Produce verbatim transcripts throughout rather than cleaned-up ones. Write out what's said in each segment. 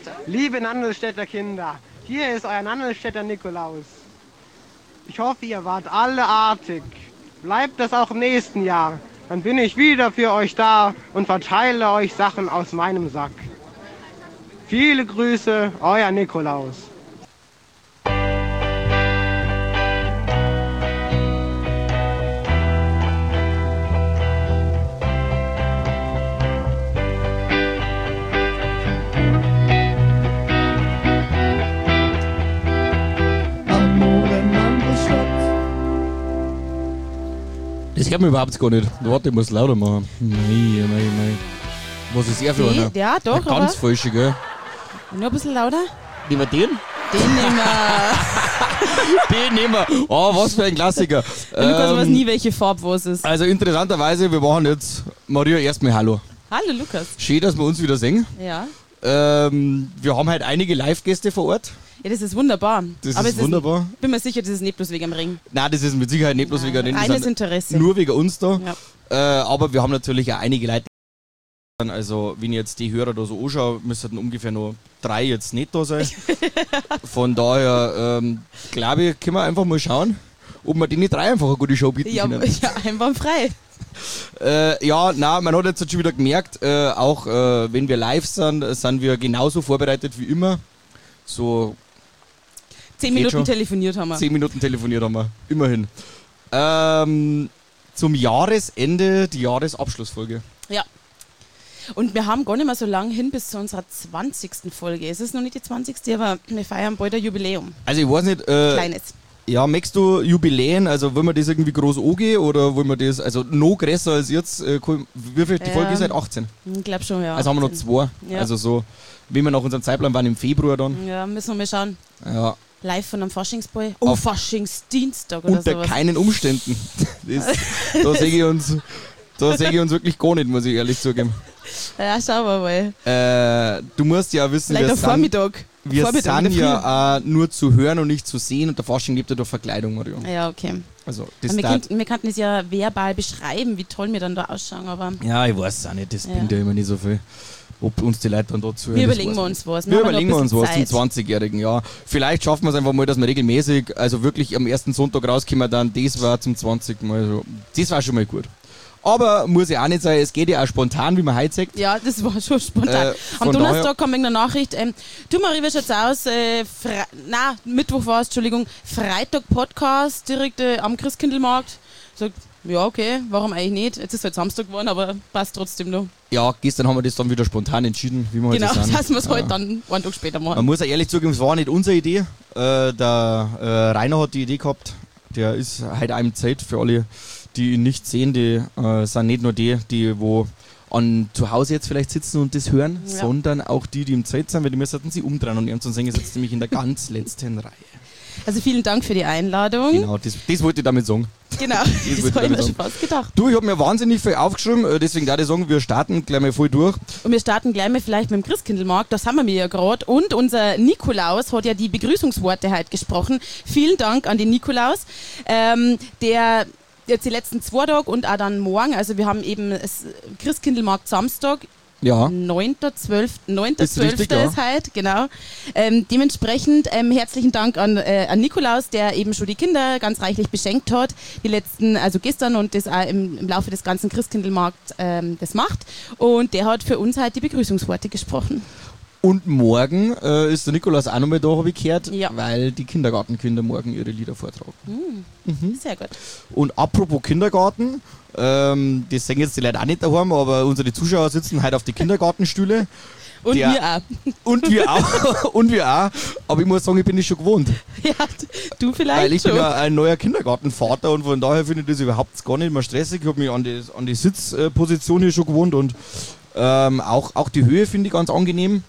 Liebe Nannelstädter Kinder, hier ist euer Nannelstädter Nikolaus. Ich hoffe, ihr wart alle artig. Bleibt das auch im nächsten Jahr. Dann bin ich wieder für euch da und verteile euch Sachen aus meinem Sack. Viele Grüße, euer Nikolaus. Das hört man überhaupt gar nicht. Warte, ich muss lauter machen. Nein, nein, nein. Was ist er für einer? Ja, doch, der ganz aber falsche, gell? Nur ein bisschen lauter. Nehmen wir den? Den nehmen wir. Den nehmen wir. Oh, was für ein Klassiker. Der Lukas Ähm, weiß nie, welche Farbe was ist. Also interessanterweise, wir machen jetzt Maria erstmal Hallo. Hallo Lukas. Schön, dass wir uns wieder sehen. Ja. Ähm, wir haben halt einige Live-Gäste vor Ort. Ja, das ist wunderbar. Das aber ist wunderbar. Ich bin mir sicher, das ist nicht bloß wegen dem Ring. Nein, das ist mit Sicherheit nicht bloß wegen den. Reines Interesse. Nur wegen uns da. Ja. Äh, aber wir haben natürlich auch einige Leute. Also, wenn ich jetzt die Hörer da so anschaue, müssten ungefähr noch drei jetzt nicht da sein. Von daher, ähm, glaube ich, können wir einfach mal schauen, ob wir denen drei einfach eine gute Show bieten Ja, können. ja, einwandfrei. Äh, ja, na, man hat jetzt schon wieder gemerkt, äh, auch äh, wenn wir live sind, sind wir genauso vorbereitet wie immer. So Zehn Geht Minuten schon. telefoniert haben wir. zehn Minuten telefoniert haben wir, immerhin. Ähm, zum Jahresende die Jahresabschlussfolge. Ja. Und wir haben gar nicht mehr so lange hin bis zu unserer zwanzigsten Folge. Es ist noch nicht die zwanzigste, aber wir feiern bald ein Jubiläum. Also ich weiß nicht, äh, Kleines. ja, möchtest du Jubiläen, also wollen wir das irgendwie groß angehen oder wollen wir das, also noch größer als jetzt, äh, wie viel, die Ja. Folge ist halt achtzehn. Ich glaube schon, ja. Also haben wir noch zwei, Ja. also so, wie wir nach unserem Zeitplan waren im Februar dann. Ja, müssen wir mal schauen. Ja, Live von einem Faschingsball. Oh, Auf- Faschingsdienstag oder unter sowas. keinen Umständen. Das, da sehe ich uns, da sehe ich uns wirklich gar nicht, muss ich ehrlich zugeben. Ja, schauen wir mal. Äh, du musst ja wissen, Vielleicht wir am sind, Vormittag. wir Vormittag in sind der Früh. ja auch nur zu hören und nicht zu sehen und der Fasching lebt ja durch Verkleidung, Mario. Ja, okay. Also, das Aber wir, darf- könnten, wir könnten es ja verbal beschreiben, wie toll wir dann da ausschauen, aber Ja, ich weiß es auch nicht, das Ja. bringt ja immer nicht so viel. Ob uns die Leute dann dazu wir überlegen wir uns was. Wir haben überlegen noch ein uns was bisschen zum zwanzigjährigen Jahr. Vielleicht schaffen wir es einfach mal, dass wir regelmäßig, also wirklich am ersten Sonntag rauskommen, dann das war zum zwanzigsten Mal so. Das war schon mal gut. Aber muss ja auch nicht sein, es geht ja auch spontan, wie man heute sagt. Ja, das war schon spontan. Äh, Am von Donnerstag daher- kam eine Nachricht, ähm, du Marie, wie schaut's aus? Äh, Fre na, Mittwoch war es, Entschuldigung, Freitag Podcast, direkt äh, am Christkindlmarkt. Sagt, ja, okay, warum eigentlich nicht? Jetzt ist halt Samstag geworden, aber passt trotzdem noch. Ja, gestern haben wir das dann wieder spontan entschieden, wie wir Genau, heute das sind. heißt, wir es Ja. heute dann einen Tag später Man machen. muss ja ehrlich zugeben, es war nicht unsere Idee. Äh, der äh, Rainer hat die Idee gehabt. Der ist heute einem Zeit für alle, die ihn nicht sehen. Die äh, sind nicht nur die, die wo an zu Hause jetzt vielleicht sitzen und das hören, Ja. sondern auch die, die im Zeit sind, weil die müssen sie umdrehen und ernst und singen sitzt nämlich in der ganz letzten Reihe. Also vielen Dank für die Einladung. Genau, das, das wollte ich damit sagen. Genau, wollte das ich habe ich damit mir schon sagen. fast gedacht. Du, ich habe mir wahnsinnig viel aufgeschrieben, äh, deswegen darf ich sagen, wir starten gleich mal voll durch. Und wir starten gleich mal vielleicht mit dem Christkindlmarkt, das haben wir ja gerade. Und unser Nikolaus hat ja die Begrüßungsworte heute gesprochen. Vielen Dank an den Nikolaus, ähm, der jetzt die letzten zwei Tage und auch dann morgen, also wir haben eben das Christkindlmarkt Samstag, Ja, neunter zwölfter Ist richtig, ja. ist heute, genau. Ähm, dementsprechend ähm, herzlichen Dank an, äh, an Nikolaus, der eben schon die Kinder ganz reichlich beschenkt hat, die letzten, also gestern und das auch im, im Laufe des ganzen Christkindlmarkt ähm, das macht. Und der hat für uns halt die Begrüßungsworte gesprochen. und morgen äh, ist der Nikolaus auch nochmal da, habe ich gehört, Ja. weil die Kindergartenkinder morgen ihre Lieder vortragen. Sehr gut. Und apropos Kindergarten, ähm, das sehen jetzt die Leute auch nicht daheim, aber unsere Zuschauer sitzen heute auf die Kindergartenstühle. Und Der- wir auch. Und wir auch. Und wir auch. Aber ich muss sagen, ich bin das schon gewohnt. Ja, du vielleicht Weil ich schon. bin ja ein neuer Kindergartenvater und von daher finde ich das überhaupt gar nicht mehr stressig. Ich habe mich an die, an die Sitzposition hier schon gewohnt und ähm, auch, auch die Höhe finde ich ganz angenehm.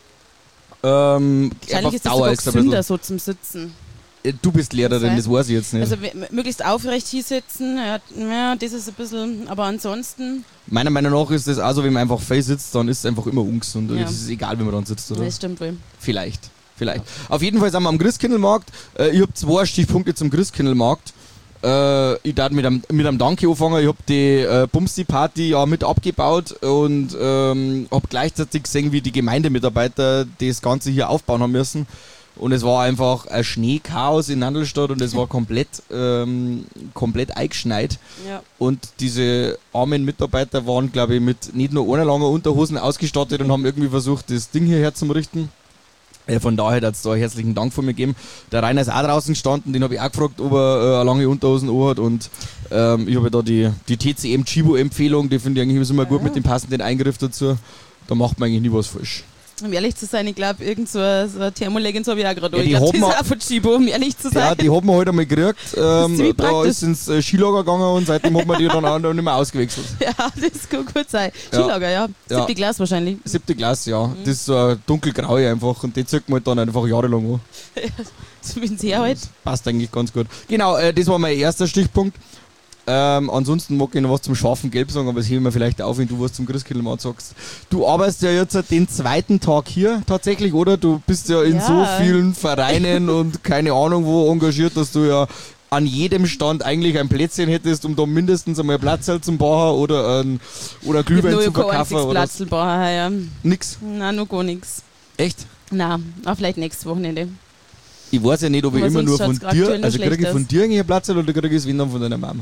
Ähm, Wahrscheinlich einfach ist das Dauer sogar ist ein bisschen- gesünder, so zum Sitzen. Äh, Du bist Lehrerin, sein. das weiß ich jetzt nicht. Also m- möglichst aufrecht hier sitzen, ja, ja, das ist ein bisschen, aber ansonsten, Meiner Meinung nach ist das auch so, wenn man einfach face sitzt, dann ist es einfach immer ungesund. Ja. Es ist egal, wie man dann sitzt, oder? das stimmt wohl. Vielleicht. Vielleicht. Auf jeden Fall sind wir am Christkindlmarkt. Äh, ich habe zwei Stichpunkte zum Christkindlmarkt. Äh, ich darf mit einem, mit einem Danke anfangen. Ich habe die äh, Bumsti-Party ja mit abgebaut und ähm, habe gleichzeitig gesehen, wie die Gemeindemitarbeiter das Ganze hier aufbauen haben müssen. Und es war einfach ein Schneechaos in Nandelstadt und es war komplett, ähm, komplett eingeschneit. Ja. Und diese armen Mitarbeiter waren, glaube ich, mit nicht nur einer langen Unterhosen ausgestattet und haben irgendwie versucht, das Ding hierher zu richten. Äh, von daher hat es da herzlichen Dank von mir gegeben. Der Rainer ist auch draußen gestanden, den habe ich auch gefragt, ob er äh, eine lange Unterhosen anhat. Und ähm, ich habe da die, die T C M Chibo-Empfehlung, die finde ich eigentlich immer gut mit dem passenden Eingriff dazu. Da macht man eigentlich nie was falsch. Um ehrlich zu sein, ich glaube, irgend so eine, so eine Thermoleggings habe ich auch gerade. Ja, ich die glaube, das haben ist auch von Chibo, um ehrlich zu sein. Ja, die haben wir heute einmal gekriegt. Ähm, ziemlich da praktisch. ist ins äh, Skilager gegangen und seitdem hat man die dann auch noch nicht mehr ausgewechselt. Ja, das kann gut sein. Ja. Skilager, ja. Ja. Siebte Glas wahrscheinlich. Siebte Klasse, ja. Das ist so ein dunkelgraue einfach und die zieht man halt dann einfach jahrelang an. Zumindest her halt. Passt eigentlich ganz gut. Genau, äh, das war mein erster Stichpunkt. Ähm, ansonsten mag ich noch was zum scharfen Gelb sagen, aber das heben wir vielleicht auf, wenn du was zum Christkindlmarkt sagst. Du arbeitest ja jetzt den zweiten Tag hier tatsächlich, oder? Du bist ja in Ja. so vielen Vereinen und keine Ahnung wo engagiert, dass du ja an jedem Stand eigentlich ein Plätzchen hättest, um da mindestens einmal Platz zum Bacher oder ein oder Glühwein zu verkaufen. Oder Platzlbacher, ja. nix. Nein, noch gar nichts. Echt? Nein, auch vielleicht nächstes Wochenende. Ich weiß ja nicht, ob ich Aber immer nur sonst von schaut's aktuell dir, noch also kriege ich schlecht von aus. dir eigentlich einen Platz oder kriege ich es wenn dann von deiner Mama?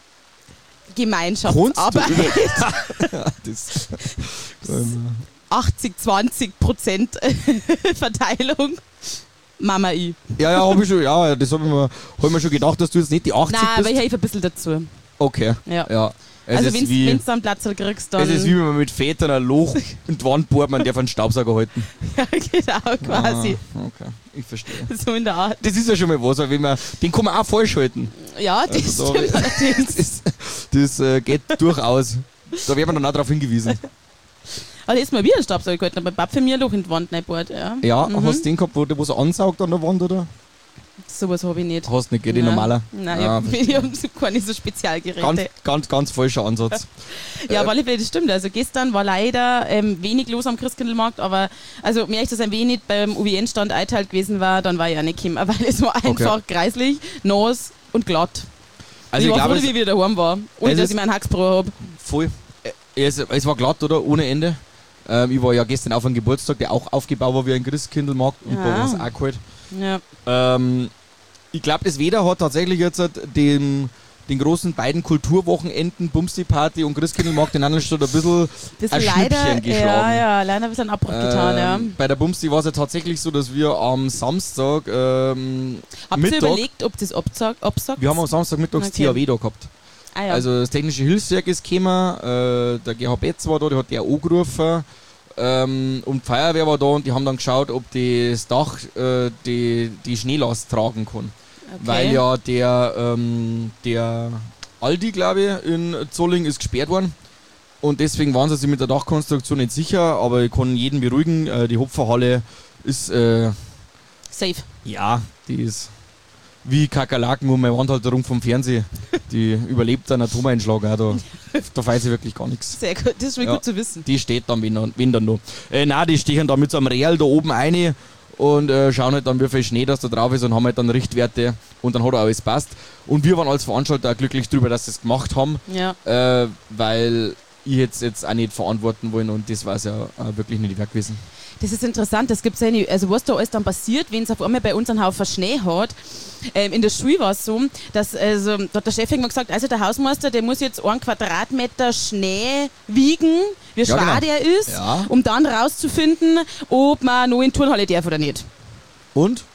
Gemeinschaftsarbeit. Ja, das, achtzig zwanzig Prozent Verteilung. Mama, ich. ja, ja, hab ich schon, ja, das habe ich, mir- hab ich mir schon gedacht, dass du jetzt nicht die achtzig Nein, aber bist. ich helfe ein bisschen dazu. Okay, Ja. ja. Es Also ist wenn wie, du einen Platz kriegst, dann... es ist wie wenn man mit Vätern ein Loch in die Wand bohrt, man darf einen Staubsauger halten. ja, genau, quasi. Ah, okay, ich verstehe. So in der Art. Das ist ja schon mal was, weil wenn man, den kann man auch falsch halten. Ja, das Also da- stimmt allerdings. Das, das äh, geht durchaus. Da wird man dann auch darauf hingewiesen. Aber da ist mal wieder ein Staubsauger gehalten, aber Papa für mich ein Loch in die Wand reingebohrt. Ja, Ja, Mhm. hast du den gehabt, wo der was ansaugt an der Wand, oder? sowas habe ich nicht. Hast du nicht, geht die Nein. normaler? Nein, Ah, ich habe hab keine so Spezialgeräte. Ganz, ganz, ganz falscher Ansatz. Ja, auf alle Fälle, das stimmt. Also gestern war leider ähm, wenig los am Christkindlmarkt, aber also mehr ich das ein wenig beim U W N-Stand eingeteilt gewesen war, dann war ich auch nicht gekommen, weil es war einfach kreislich, nass und glatt. Also ich ich war glaube, froh, wie es, ich wieder daheim war. Und es dass ist- ich meinen Hacksbrot habe. voll. Äh, Es, es war glatt, oder? Ohne Ende. Ähm, ich war ja gestern auf einem Geburtstag, der auch aufgebaut war wie ein Christkindlmarkt und da Ah. war es auch kalt. Ja. Ähm, ich glaube, das Wetter hat tatsächlich jetzt den, den großen beiden Kulturwochenenden, Bumsti-Party und Christkindlmarkt in Nandelstadt ein bisschen Das ein leider, Schnippchen geschlagen. ja, ja, leider ein bisschen Abbruch getan, ja. Ähm, Bei der Bumsti war es ja tatsächlich so, dass wir am Samstag ähm, Habt ihr Mittag, überlegt, ob das absagt? absagt? wir haben am Samstag mittags Okay. T H W da gehabt. Ah, ja. Also das Technische Hilfswerk ist gekommen, äh, der G H Betz war da, der hat der angerufen ähm, und die Feuerwehr war da und die haben dann geschaut, ob das Dach äh, die, die Schneelast tragen kann. okay. Weil ja der, ähm, der Aldi, glaube ich, in Zolling ist gesperrt worden. Und deswegen waren sie sich mit der Dachkonstruktion nicht sicher, aber ich kann jeden beruhigen, äh, die Hopferhalle ist, äh, Safe. ja, die ist wie Kakerlaken um meine Wandhalterung vom Fernsehen. Die überlebt einen Atomeinschlag auch, da, da weiß ich wirklich gar nichts. Sehr gut, das ist schon Ja. gut zu wissen. Die steht dann, wenn dann, wenn dann noch. Äh, nein, die stehen da mit so einem Real da oben rein und äh, schauen halt dann, wie viel Schnee das da drauf ist und haben halt dann Richtwerte und dann hat auch alles passt. Und wir waren als Veranstalter auch glücklich drüber, dass sie es gemacht haben, Ja. äh, weil ich jetzt jetzt auch nicht verantworten wollen und das war es ja äh, wirklich nicht wert gewesen. Das ist interessant, das gibt's ja nicht. Also was da alles dann passiert, wenn es auf einmal bei uns einen Haufen Schnee hat. Ähm, in der Schule war es so, dass also, da hat der Chef irgendwann gesagt, also der Hausmeister, der muss jetzt einen Quadratmeter Schnee wiegen, wie Ja, schwer genau. der ist, Ja. um dann rauszufinden, ob man noch in die Turnhalle darf oder nicht. Und?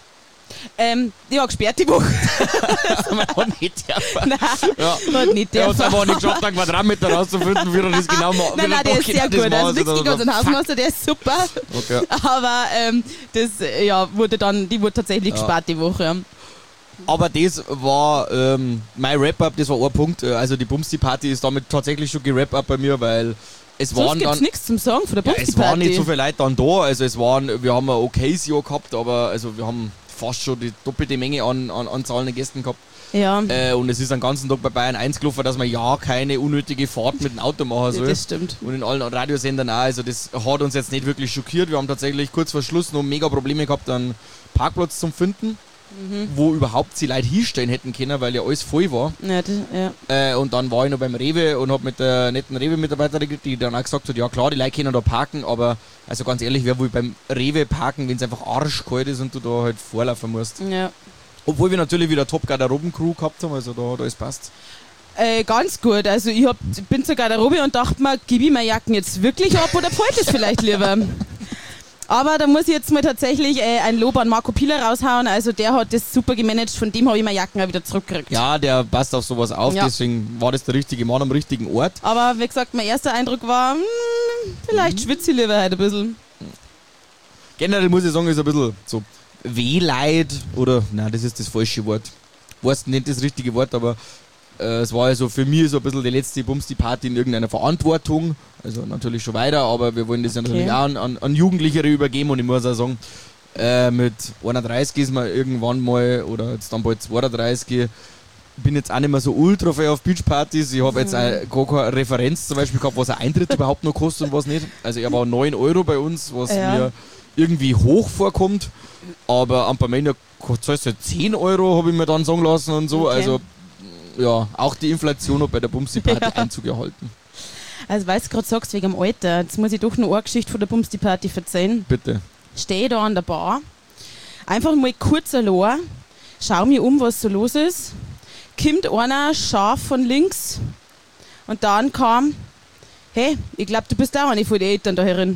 Ähm, ja, gesperrt die Woche. Man hat nicht dürfen. Nein, Ja. hat nicht Er hat es dürfen. einfach nicht geschafft, einen Quadratmeter rauszufinden, wie er das genau macht. Nein, nein, der ist sehr gut. Also nichts gegen unseren Hausmeister, der ist super. Okay. Aber ähm, das äh, ja, wurde dann, die wurde tatsächlich Ja. gesperrt die Woche. Ja. Aber das war ähm, mein Wrap-Up, das war ein Punkt. Äh, Also die Bumsti-Party ist damit tatsächlich schon gerappt bei mir, weil es Sonst waren gibt's dann... nichts zum Sagen von der Ja, es waren nicht so Bumsti-Party. viele Leute dann da, also es waren, wir haben ein okayes Jahr gehabt, aber also wir haben fast schon die doppelte Menge an, an, an Zahlen Gästen gehabt. Ja, Äh, und es ist den ganzen Tag bei Bayern eins gelaufen, dass man ja keine unnötige Fahrt mit dem Auto machen soll. das stimmt. Und in allen Radiosendern auch, also das hat uns jetzt nicht wirklich schockiert. Wir haben tatsächlich kurz vor Schluss noch mega Probleme gehabt, einen Parkplatz zu finden. mhm. wo überhaupt die Leute hinstellen hätten können, weil ja alles voll war. Ja, das, ja. Äh, und dann war ich noch beim Rewe und hab mit der netten Rewe-Mitarbeiterin, die dann auch gesagt hat, ja klar, die Leute können da parken, aber also ganz ehrlich, wer will beim Rewe parken, wenn es einfach arschkalt ist und du da halt vorlaufen musst. Ja. Obwohl wir natürlich wieder Top-Garderoben-Crew gehabt haben, also da hat alles passt. Äh, ganz gut, also ich hab, bin zur Garderobe und dachte mir, gebe ich meine Jacken jetzt wirklich ab oder behalte ich es vielleicht lieber? Aber da muss ich jetzt mal tatsächlich äh, ein Lob an Marco Pieler raushauen, also der hat das super gemanagt, von dem habe ich meine Jacken auch wieder zurückgekriegt. Ja, der passt auf sowas auf, ja. deswegen war das der richtige Mann am richtigen Ort. Aber wie gesagt, mein erster Eindruck war, mh, vielleicht mhm. schwitze ich lieber heute ein bisschen. Generell muss ich sagen, ist ein bisschen so Wehleid oder, nein, das ist das falsche Wort. Weiß nicht das richtige Wort, aber äh, es war also für mich so ein bisschen die letzte Bumsti-Party in irgendeiner Verantwortung. Also natürlich schon weiter, aber wir wollen das ja natürlich okay. auch an, an, an Jugendlichere übergeben und ich muss auch sagen, äh, mit einunddreißig ist man irgendwann mal, oder jetzt dann bald zweiunddreißig, bin jetzt auch nicht mehr so ultra viel auf Beachpartys. Ich habe jetzt auch gar keine Referenz zum Beispiel gehabt, was ein Eintritt überhaupt noch kostet und was nicht. Also er war neun Euro bei uns, was ja. mir irgendwie hoch vorkommt, aber am Parmenio zahlst du zehn Euro, habe ich mir dann sagen lassen und so. Okay. Also ja, auch die Inflation hat bei der Bumsti-Party ja. Einzug gehalten. Also weil du gerade sagst, wegen dem Alter, jetzt muss ich doch noch eine Geschichte von der Bumsti-Party erzählen. Bitte. Stehe da an der Bar, einfach mal kurz allein, schau mir um, was so los ist, kommt einer scharf von links und dann kam, hey, ich glaube, du bist auch eine von den Eltern da herin.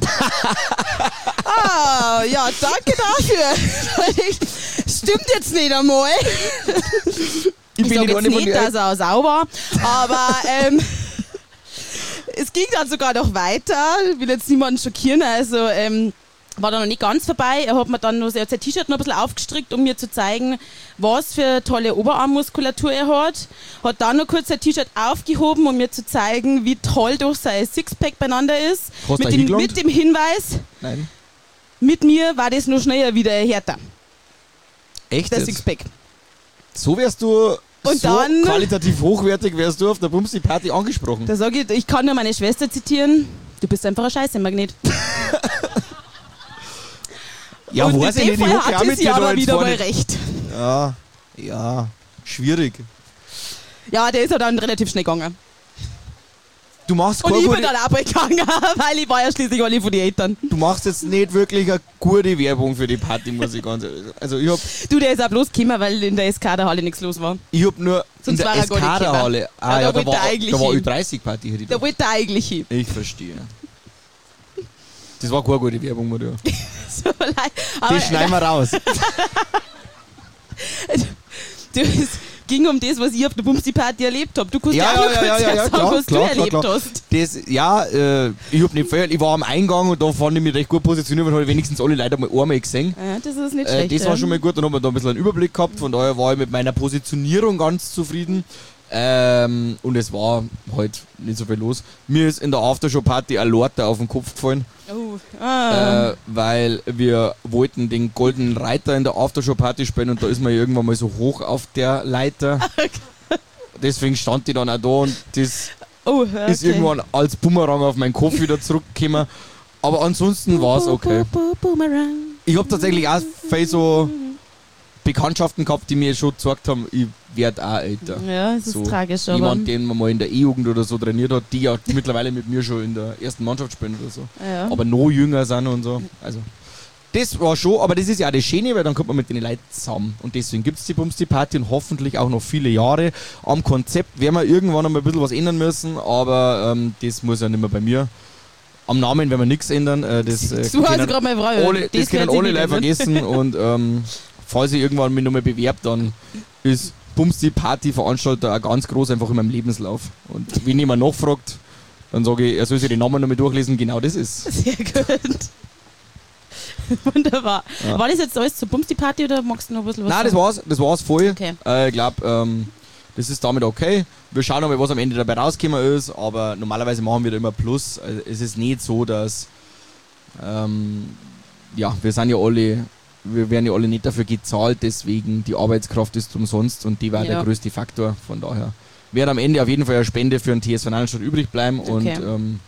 Ah, ja, danke dafür. Stimmt jetzt nicht einmal. Ich, ich bin jetzt nicht, dass er sauber, aber ähm, es ging dann sogar noch weiter. Ich will jetzt niemanden schockieren, also ähm, war da noch nicht ganz vorbei. Er hat mir dann noch sein T-Shirt noch ein bisschen aufgestrickt, um mir zu zeigen, was für tolle Oberarmmuskulatur er hat. Hat dann noch kurz sein T-Shirt aufgehoben, um mir zu zeigen, wie toll doch sein Sixpack beieinander ist. Mit dem, mit dem Hinweis, Nein. mit mir war das noch schneller wieder härter. Echt? Der jetzt? Sixpack. So wärst du und so dann, qualitativ hochwertig, wärst du auf der Bumsti-Party angesprochen. Da sage ich, ich kann nur meine Schwester zitieren, du bist einfach ein Scheiße-Magnet. Ja, und weiß in ich dem nicht, Fall hatte sie aber wieder vorne. mal recht. Ja, ja, schwierig. Ja, der ist ja dann relativ schnell gegangen. Du machst und ich bin dann auch bald gegangen, weil ich war ja schließlich alle von den Eltern. Du machst jetzt nicht wirklich eine gute Werbung für die Party, muss ich ganz ehrlich sagen. Also ich hab du, der ist auch bloß gekommen, weil in der S K-Halle nichts los war. Ich hab nur Sonst in der S K-Halle, ah, ja, ja, da, da war, da war Ü dreißig Party. Da wollte er eigentlich hin. Ich verstehe. Das war keine gute Werbung, Maria. So leid. Aber das schneiden wir raus. Du, es ging um das, was ich auf der Bumsti-Party erlebt habe. Du kannst ja, ja, auch noch ja, kurz ja, ja, ja, sagen, klar, was klar, du erlebt klar, klar. hast. Das, ja, äh, ich hab nicht viel, ich war am Eingang und da fand ich mich recht gut positioniert, weil habe ich wenigstens alle Leute mal einmal gesehen. Ja, das ist nicht äh, schlecht. Das war schon mal gut, dann haben wir da ein bisschen einen Überblick gehabt, von daher war ich mit meiner Positionierung ganz zufrieden. Ähm, und es war halt nicht so viel los. Mir ist in der Aftershow-Party ein Lorter auf den Kopf gefallen. Oh. Ah. Äh, weil wir wollten den goldenen Reiter in der Aftershow-Party spielen und da ist man irgendwann mal so hoch auf der Leiter. Deswegen stand ich dann auch da und das oh, okay. ist irgendwann als Bumerang auf meinen Kopf wieder zurückgekommen. Aber ansonsten war es okay. Ich habe tatsächlich auch viel so Bekanntschaften gehabt, die mir schon gezeigt haben, ich werde auch älter. Ja, das ist so tragisch. Aber jemand, den man mal in der E-Jugend oder so trainiert hat, die ja mittlerweile mit mir schon in der ersten Mannschaft spielen oder so. Ja. Aber noch jünger sind und so. Also, das war schon, aber das ist ja auch das Schöne, weil dann kommt man mit den Leuten zusammen. Und deswegen gibt es die Bumsti-Party und hoffentlich auch noch viele Jahre. Am Konzept werden wir irgendwann noch mal ein bisschen was ändern müssen, aber ähm, das muss ja nicht mehr bei mir. Am Namen werden wir nichts ändern. Äh, das äh, du hast gerade mal Frage. alle, das können alle Leute vergessen und ähm, falls ich irgendwann mich nochmal bewerbe, dann ist Bumsti-Party-Veranstalter auch ganz groß einfach in meinem Lebenslauf. Und wenn jemand nachfragt, dann sage ich, er soll sich den Namen nochmal durchlesen, genau das ist. Sehr gut. Wunderbar. Ja. War das jetzt alles zur Bumsti-Party oder magst du noch ein bisschen was Nein, sagen? das war's, das war's voll. Okay. Äh, ich glaube, ähm, das ist damit okay. Wir schauen mal, was am Ende dabei rausgekommen ist, aber normalerweise machen wir da immer Plus. Also es ist nicht so, dass ähm, ja, wir sind ja alle wir werden ja alle nicht dafür gezahlt, deswegen die Arbeitskraft ist umsonst und die war ja. der größte Faktor. Von daher wird am Ende auf jeden Fall eine Spende für den T S V Nannenstadt übrig bleiben. Okay. Und ähm,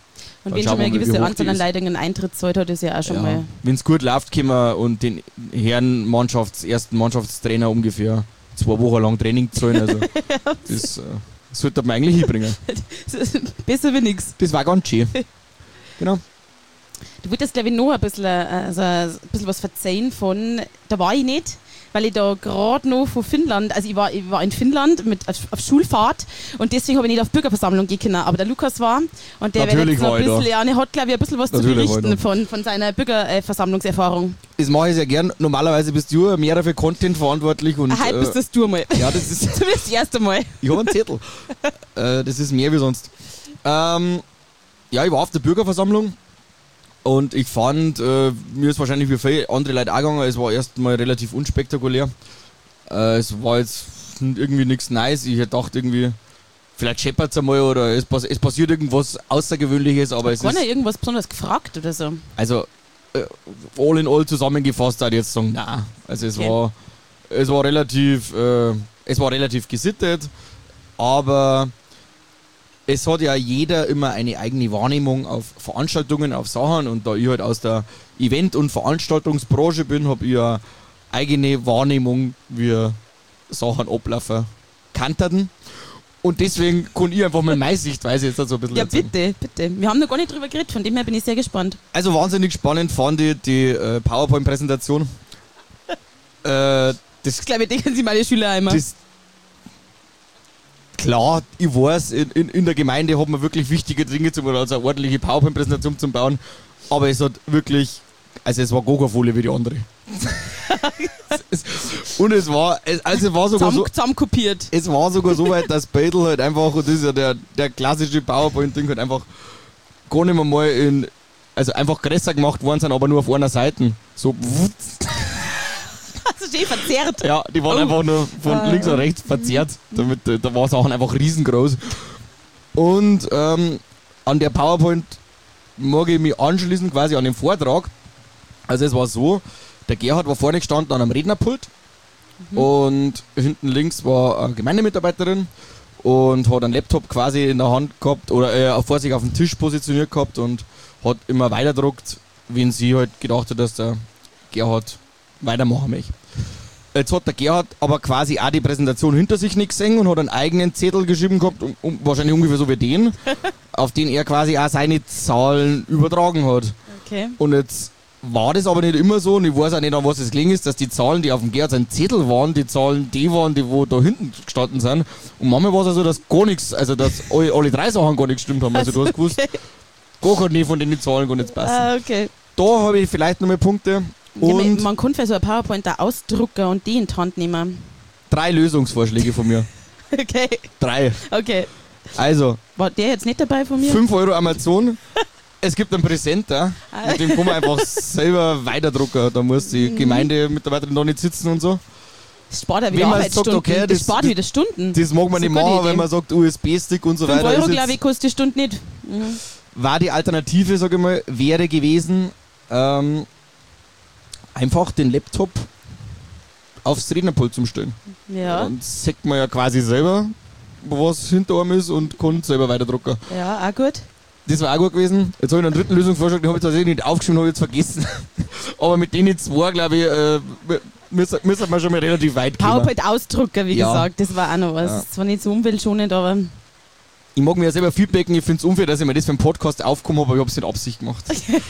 Und Dann wenn schauen schon mal wir eine mal, wie gewisse hoch Anzahl die an ist. Leitungen einen Eintritt zahlt hat, ist ja auch schon Ja. mal. Wenn es gut läuft, können wir und den Herren Mannschafts-, ersten Mannschaftstrainer ungefähr zwei Wochen lang Training zahlen. Also das äh, sollte man eigentlich hinbringen. Besser wie nix. Das war ganz schön. Genau. Du wolltest, glaube ich, noch ein bisschen, also ein bisschen was verzeihen von, da war ich nicht, weil ich da gerade noch von Finnland, also ich war, ich war in Finnland mit, auf Schulfahrt und deswegen habe ich nicht auf Bürgerversammlung gehen können, aber der Lukas war und der Natürlich wird jetzt noch war ein ich da. bisschen, ja, und er hat, glaube ich, ein bisschen was Natürlich zu war ich berichten da. von, von seiner Bürgerversammlungserfahrung. Das mache ich sehr gern. Normalerweise bist du ja mehr für Content verantwortlich. Und, Heute bist äh, das du mal. ja, das ist, Zumindest das erste Mal. ich habe einen Zettel. äh, das ist mehr wie sonst. Ähm, ja, ich war auf der Bürgerversammlung und ich fand, äh, mir ist wahrscheinlich wie viele andere Leute auch gegangen, es war erstmal relativ unspektakulär. Äh, es war jetzt irgendwie nichts Neues. Ich hätte gedacht, irgendwie, vielleicht scheppert es einmal oder es, pass es passiert irgendwas Außergewöhnliches, aber es Keiner ist, irgendwas besonders gefragt oder so. also äh, all in all zusammengefasst, würde ich jetzt sagen, nein. Also es Okay. war, es war relativ, äh, es war relativ gesittet, aber es hat ja jeder immer eine eigene Wahrnehmung auf Veranstaltungen, auf Sachen und da ich halt aus der Event- und Veranstaltungsbranche bin, habe ich ja eigene Wahrnehmung, wie Sachen ablaufen kanterten. Und deswegen kann ich einfach mal meine Sichtweise jetzt so ein bisschen Ja, erzählen. bitte, bitte. Wir haben noch gar nicht drüber geredet, von dem her bin ich sehr gespannt. Also wahnsinnig spannend fand ich die äh, PowerPoint-Präsentation. äh, das, Ich glaube, ich denken Sie meine Schüler einmal. das Klar, ich weiß, in, in, in der Gemeinde hat man wirklich wichtige Dinge zu tun, also eine ordentliche PowerPoint-Präsentation zu bauen. Aber es hat wirklich, also es war Coca-Folie wie die andere. es, und es war, es, also es war sogar so, Zusammen, zusammen kopiert. es war sogar so weit, dass Beitel halt einfach, und das ist ja der, der klassische PowerPoint-Ding, halt einfach gar nicht mehr mal in, also einfach größer gemacht worden sind, aber nur auf einer Seite. So, Also schön verzerrt. ja, die waren Oh. einfach nur von Ah. links und rechts verzerrt. Damit, äh, da waren Sachen einfach riesengroß. Und ähm, an der PowerPoint mag ich mich anschließen, quasi an den Vortrag. Also es war so, der Gerhard war vorne gestanden an einem Rednerpult und hinten links war eine Gemeindemitarbeiterin und hat einen Laptop quasi in der Hand gehabt oder äh, vor sich auf dem Tisch positioniert gehabt und hat immer weiterdruckt, wenn sie halt gedacht hat, dass der Gerhard weitermachen möchte. Jetzt hat der Gerhard aber quasi auch die Präsentation hinter sich nicht gesehen und hat einen eigenen Zettel geschrieben gehabt, um, um, wahrscheinlich ungefähr so wie den, auf den er quasi auch seine Zahlen übertragen hat. Okay. Und jetzt war das aber nicht immer so und ich weiß auch nicht, an was es gelegen ist, dass die Zahlen, die auf dem Gerhard sein Zettel waren, die Zahlen die waren, die wo da hinten gestanden sind. Und manchmal war es also, dass gar nichts, also dass alle, alle drei Sachen gar nicht gestimmt haben. Also du hast gewusst, gar kein von den Zahlen gar nicht passen. Ah, okay. Da habe ich vielleicht nochmal Punkte. Ja, man, Und man kann für so ein PowerPoint da ausdrucken und die in die Hand nehmen. drei Lösungsvorschläge von mir. Okay, Drei. okay. Also, War der jetzt nicht dabei von mir? fünf Euro Amazon. Es gibt einen Präsenter, mit dem kann man einfach selber weiterdrucken. Da muss die Mhm. Gemeindemitarbeiterin noch nicht sitzen und so. Das spart ja Wenn wieder man jetzt sagt, Arbeitsstunden. okay, das, das- spart das- wieder Stunden. Das mag man Das ist nicht eine gute machen, wenn Idee. man sagt U S B-Stick und so fünf weiter. Euro, Ist glaube ich, jetzt, kostet die Stunde nicht. Mhm. war die Alternative, sage ich mal, wäre gewesen, ähm, einfach den Laptop aufs Rednerpult zum stellen. Ja, Dann sagt man ja quasi selber, was hinter einem ist und kann selber weiterdrucken. ja, auch gut. Das war auch gut gewesen. Jetzt habe ich noch einen dritten Lösungsvorschlag, den habe ich tatsächlich nicht aufgeschrieben, habe ich jetzt vergessen. Aber mit denen zwei, glaube ich, äh, müssen, müssen wir schon mal relativ weit kommen. PowerPoint ausdrucken, wie Ja. gesagt, das war auch noch was. Ja. Das war nicht so umweltschonend, aber Ich mag mir ja selber feedbacken, ich finde es unfair, dass ich mir das für einen Podcast aufgekommen habe, aber ich habe es nicht Absicht gemacht.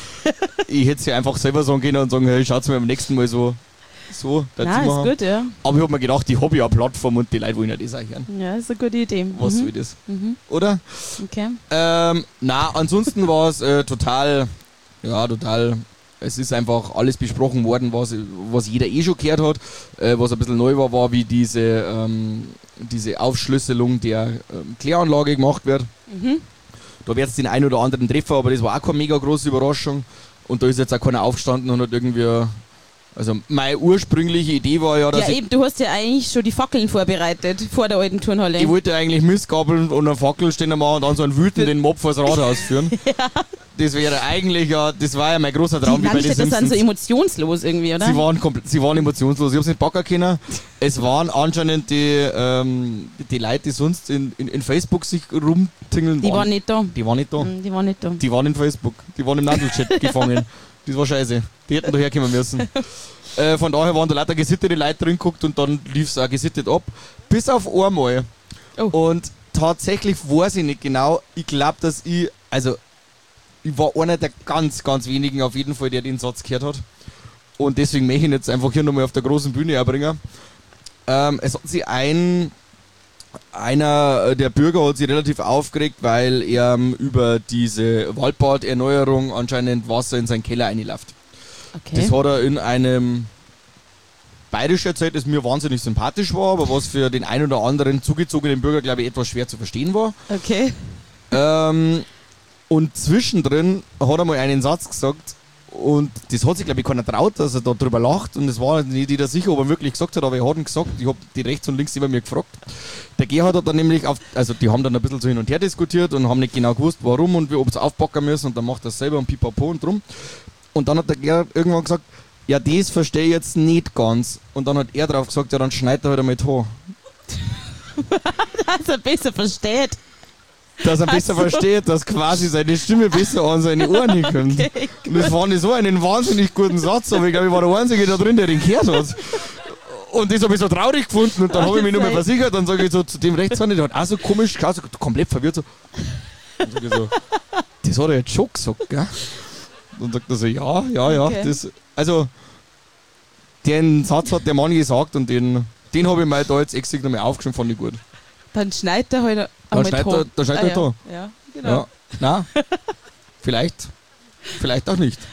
Ich hätte es ja einfach selber sagen können und sagen, hey, schaut's mir beim nächsten Mal so, so dazu nein, machen. ist gut, ja. Aber ich habe mir gedacht, ich habe ja eine Plattform und die Leute wollen ja das auch hören. Ja, ist eine gute Idee. Was mhm. soll das? Mhm. Oder? Okay. Ähm, na, ansonsten war es äh, total, ja, total, es ist einfach alles besprochen worden, was, was jeder eh schon gehört hat. Äh, was ein bisschen neu war, war, wie diese, ähm, diese Aufschlüsselung der ähm, Kläranlage gemacht wird. Mhm. Da wird es den einen oder anderen treffen, aber das war auch keine mega große Überraschung. Und da ist jetzt auch keiner aufgestanden und hat irgendwie, also meine ursprüngliche Idee war ja, dass Ja, ich, eben, du hast ja eigentlich schon die Fackeln vorbereitet vor der alten Turnhalle. ich wollte eigentlich Mistgabeln und eine Fackel stehen machen und dann so einen wütenden Mob vors Rathaus führen. das wäre eigentlich ja, das war ja mein großer Traum, Die wie bei den Landstädter sind Simpsons. so emotionslos irgendwie, oder? Sie waren, komplett, sie waren emotionslos. Ich hab's nicht packen können. Es waren anscheinend die, ähm, die Leute, die sonst in, in, in Facebook sich rumtingeln. Die waren nicht da. Die waren nicht da. Mm, Die waren nicht da. Die waren in Facebook. Die waren im Nadelchat gefangen. Das war scheiße. Die hätten da herkommen müssen. Äh, von daher waren da lauter gesittete Leute drin geguckt und dann lief es auch gesittet ab. Bis auf einmal. Oh. Und tatsächlich weiß ich nicht genau. Ich glaube, dass ich, also ich war einer der ganz, ganz wenigen auf jeden Fall, der den Satz gehört hat. Und deswegen möchte ich ihn jetzt einfach hier nochmal auf der großen Bühne erbringen. Ähm, es hat sich ein, einer der Bürger hat sich relativ aufgeregt, weil er ähm, über diese Waldbaderneuerung anscheinend Wasser in seinen Keller reinläuft. Okay. Das hat er in einem Bayerisch erzählt, das mir wahnsinnig sympathisch war, aber was für den ein oder anderen zugezogenen Bürger, glaube ich, etwas schwer zu verstehen war. Okay. Ähm, und zwischendrin hat er mal einen Satz gesagt und das hat sich, glaube ich, keiner traut, dass er da drüber lacht und es war nicht jeder sicher, ob er wirklich gesagt hat, aber er hat ihn gesagt, ich habe die rechts und links über mir gefragt. Der Gerhard hat dann nämlich, auf, also die haben dann ein bisschen so hin und her diskutiert und haben nicht genau gewusst, warum und ob sie aufpacken müssen und dann macht er es selber und pipapo und drum. Und dann hat der Gerhard irgendwann gesagt, ja, das verstehe ich jetzt nicht ganz. Und dann hat er drauf gesagt, ja, dann schneidet er halt einmal die Haare. Dass er besser versteht. Dass er besser Ach so. versteht, dass quasi seine Stimme besser an seine Ohren kommt. Okay, Und das fand ich so einen wahnsinnig guten Satz, aber ich glaube, ich war der Einzige da drin, der den gehört hat. Und das habe ich so traurig gefunden und dann habe ich mich nochmal versichert, dann sage ich so zu dem Rechtshänder, der hat auch so komisch geschaut, so komplett verwirrt so. Dann sage ich so, das hat er jetzt schon gesagt, gell? Dann sagt er so, ja, ja, ja. Okay. Das, also, den Satz hat der Mann gesagt und den, den habe ich mir da jetzt extra nochmal aufgeschrieben, fand ich gut. Dann schneidet er heute Dann einmal schneidet Ton. er- dann schneidet er ja. Ton. Ja, genau. Ja, na, vielleicht, vielleicht auch nicht.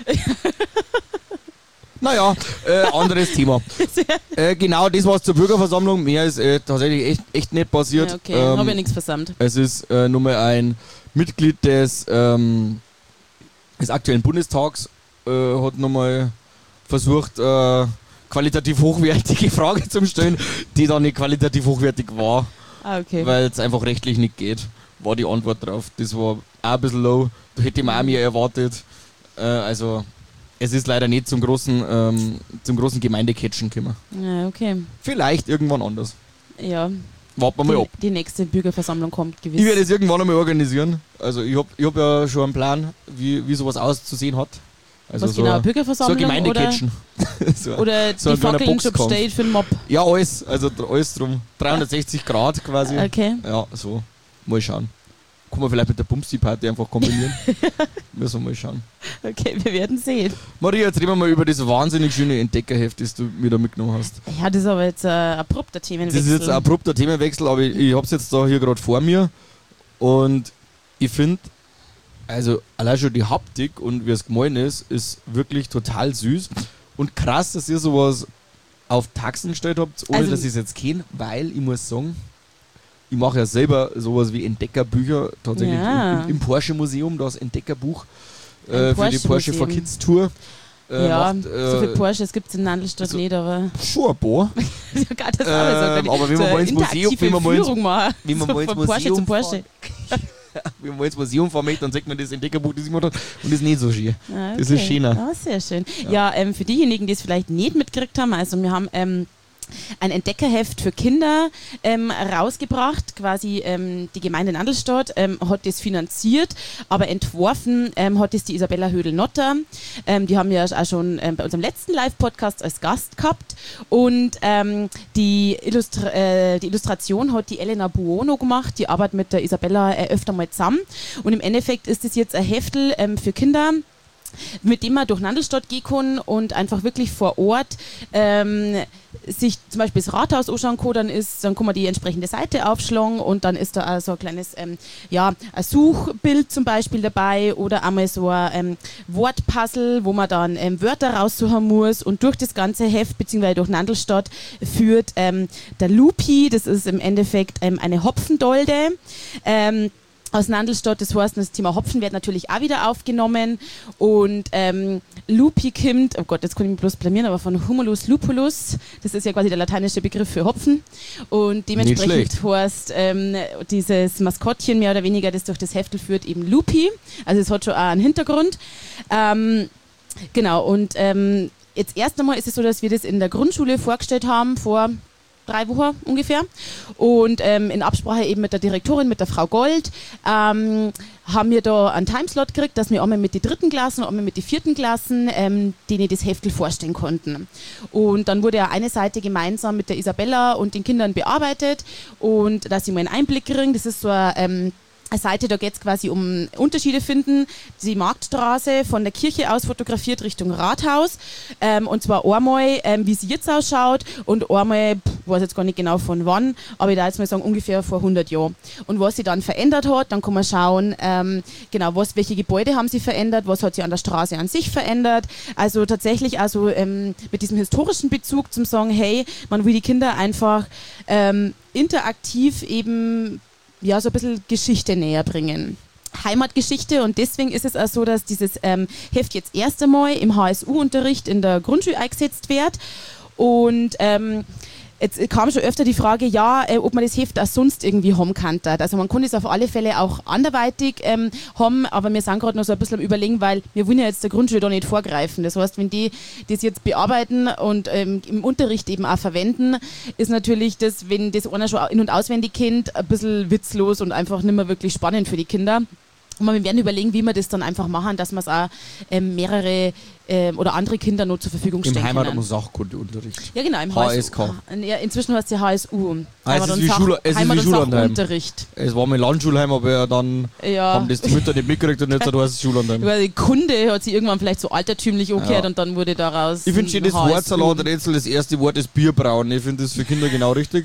Naja, äh, anderes Thema. Äh, genau, das war's zur Bürgerversammlung. Mehr ist äh, tatsächlich echt, echt nicht passiert. Ja, okay, Ähm, habe ja nichts versammelt. Es ist äh, nur mal ein Mitglied des, ähm, des aktuellen Bundestags, äh, hat nochmal versucht, äh, qualitativ hochwertige Frage zu stellen, die dann nicht qualitativ hochwertig war, Ah, okay. weil es einfach rechtlich nicht geht, war die Antwort drauf. Das war auch ein bisschen low, da hätte ich mir auch mehr erwartet. Äh, also, es ist leider nicht zum großen, ähm, zum großen Gemeindecatchen gekommen. Ja, okay. Vielleicht irgendwann anders. Ja. Warten wir mal ab. Die, die nächste Bürgerversammlung kommt gewiss. Ich werde es irgendwann einmal organisieren. Also ich habe ich hab ja schon einen Plan, wie, wie sowas auszusehen hat. Also Was so, genau, so Bürgerversammlung ein oder, Gemeindecatchen. so, oder so ein die kleiner Fackeln schon Boxkampf. bestellt für den Mob? Ja, alles. Also dr- alles drum. dreihundertsechzig Grad quasi. Okay. Ja, so. Mal schauen. Kann man vielleicht mit der Bumsti-Party einfach kombinieren. Müssen wir mal schauen. Okay, wir werden sehen. Maria, jetzt reden wir mal über das wahnsinnig schöne Entdeckerheft, das du mir da mitgenommen hast. Ja, das ist aber jetzt ein abrupter Das Themenwechsel. ist jetzt ein abrupter Themenwechsel, aber ich, ich habe es jetzt da hier gerade vor mir und ich finde, also allein schon die Haptik und wie es gemahlen ist, ist wirklich total süß und krass, dass ihr sowas auf Taxen gestellt habt, ohne Also- dass ich es jetzt kenne, weil ich muss sagen, ich mache ja selber sowas wie Entdeckerbücher, tatsächlich Ja. im, im Porsche-Museum, das Entdeckerbuch Ein äh, für die Porsche-Museum. Porsche for Kids Tour. Äh, ja, macht, so äh, viel Porsches gibt es in Nandelstadt so- nicht, aber schon ein paar. sogar das Ähm, alles. aber wenn wir mal ins Museum- wenn wir mal ins- Führung machen, wenn wir so mal ins von Porsche zu Museum Porsche. Wenn man ins Museum fahren möchte, dann sieht man das Entdeckerbuch, das ich gemacht habe, und das ist nicht so schön. Ah, Das ist schöner. Ah, sehr schön. Ja, ähm, für diejenigen, die es vielleicht nicht mitgekriegt haben, also wir haben ähm, ein Entdeckerheft für Kinder ähm, rausgebracht. Quasi ähm, die Gemeinde Nandelstadt ähm, hat das finanziert, aber entworfen ähm, hat es die Isabella Hödel-Notter. Ähm, die haben wir auch schon ähm, bei unserem letzten Live-Podcast als Gast gehabt. Und ähm, die, Illustra äh, die Illustration hat die Elena Buono gemacht. Die arbeitet mit der Isabella äh, öfter mal zusammen. Und im Endeffekt ist es jetzt ein Heftel ähm, für Kinder, mit dem man durch Nandelstadt gehen kann und einfach wirklich vor Ort ähm, sich zum Beispiel das Rathaus anschauen kann, dann, ist, dann kann man die entsprechende Seite aufschlagen und dann ist da auch so ein kleines ähm, ja, ein Suchbild zum Beispiel dabei oder einmal so ein ähm, Wortpuzzle, wo man dann ähm, Wörter raussuchen muss und durch das ganze Heft beziehungsweise durch Nandelstadt führt ähm, der Lupi, das ist im Endeffekt ähm, eine Hopfendolde, ähm, aus Nandlstadt. Das heißt, das Thema Hopfen wird natürlich auch wieder aufgenommen. Und ähm, Lupi kommt, oh Gott, jetzt kann ich mich bloß blamieren, aber von Humulus lupulus, das ist ja quasi der lateinische Begriff für Hopfen. Und dementsprechend heißt ähm, dieses Maskottchen mehr oder weniger, das durch das Heftel führt, eben Lupi. Also es hat schon auch einen Hintergrund. Ähm, genau, und ähm, jetzt erst einmal ist es so, dass wir das in der Grundschule vorgestellt haben, vor drei Wochen ungefähr. Und ähm, in Absprache eben mit der Direktorin, mit der Frau Gold, ähm, haben wir da einen Timeslot gekriegt, dass wir einmal mit den dritten Klassen, einmal mit den vierten Klassen, ähm, denen das Heftel vorstellen konnten. Und dann wurde ja eine Seite gemeinsam mit der Isabella und den Kindern bearbeitet und dass sie mal einen Einblick kriegen. Das ist so ein ähm, eine Seite, da geht es quasi um Unterschiede finden. Die Marktstraße von der Kirche aus fotografiert Richtung Rathaus. Ähm, und zwar einmal, ähm, wie sie jetzt ausschaut und einmal, pff, weiß jetzt gar nicht genau von wann, aber ich darf jetzt mal sagen, ungefähr vor hundert Jahren. Und was sie dann verändert hat, dann kann man schauen, ähm, genau, was, welche Gebäude haben sie verändert, was hat sie an der Straße an sich verändert. Also tatsächlich also ähm, mit diesem historischen Bezug zum sagen, hey, man will die Kinder einfach ähm, interaktiv eben ja, so ein bisschen Geschichte näher bringen. Heimatgeschichte, und deswegen ist es auch so, dass dieses ähm, Heft jetzt erst einmal im H S U-Unterricht in der Grundschule eingesetzt wird. Und ähm, jetzt kam schon öfter die Frage, ja, äh, ob man das Heft auch sonst irgendwie haben kann. Also man kann es auf alle Fälle auch anderweitig ähm, haben, aber wir sind gerade noch so ein bisschen am Überlegen, weil wir wollen ja jetzt der Grundschule da nicht vorgreifen. Das heißt, wenn die das jetzt bearbeiten und ähm, im Unterricht eben auch verwenden, ist natürlich das, wenn das einer schon in- und auswendig kennt, ein bisschen witzlos und einfach nicht mehr wirklich spannend für die Kinder. Und wir werden überlegen, wie wir das dann einfach machen, dass wir es auch ähm, mehrere ähm, oder andere Kinder noch zur Verfügung stellen Im Heimat- können. und Sachkundeunterricht. Ja, genau, im H S K. H S U. Ja, inzwischen heißt es ja H S U. Ah, es Heimat- ist und wie Sach- Schule- es ist Heimat- wie und Schullandheim. Sachunterricht. Es war mein Landschulheim, aber ja, dann Ja. haben das die Mütter nicht mitgekriegt und jetzt heißt es Schullandheim. Über die Kunde hat sie irgendwann vielleicht so altertümlich angehört Ja. und dann wurde daraus. Ich finde schön, das ein H S U. Wortsalaträtsel, das erste Wort ist Bierbrauen. Ich finde das für Kinder genau richtig.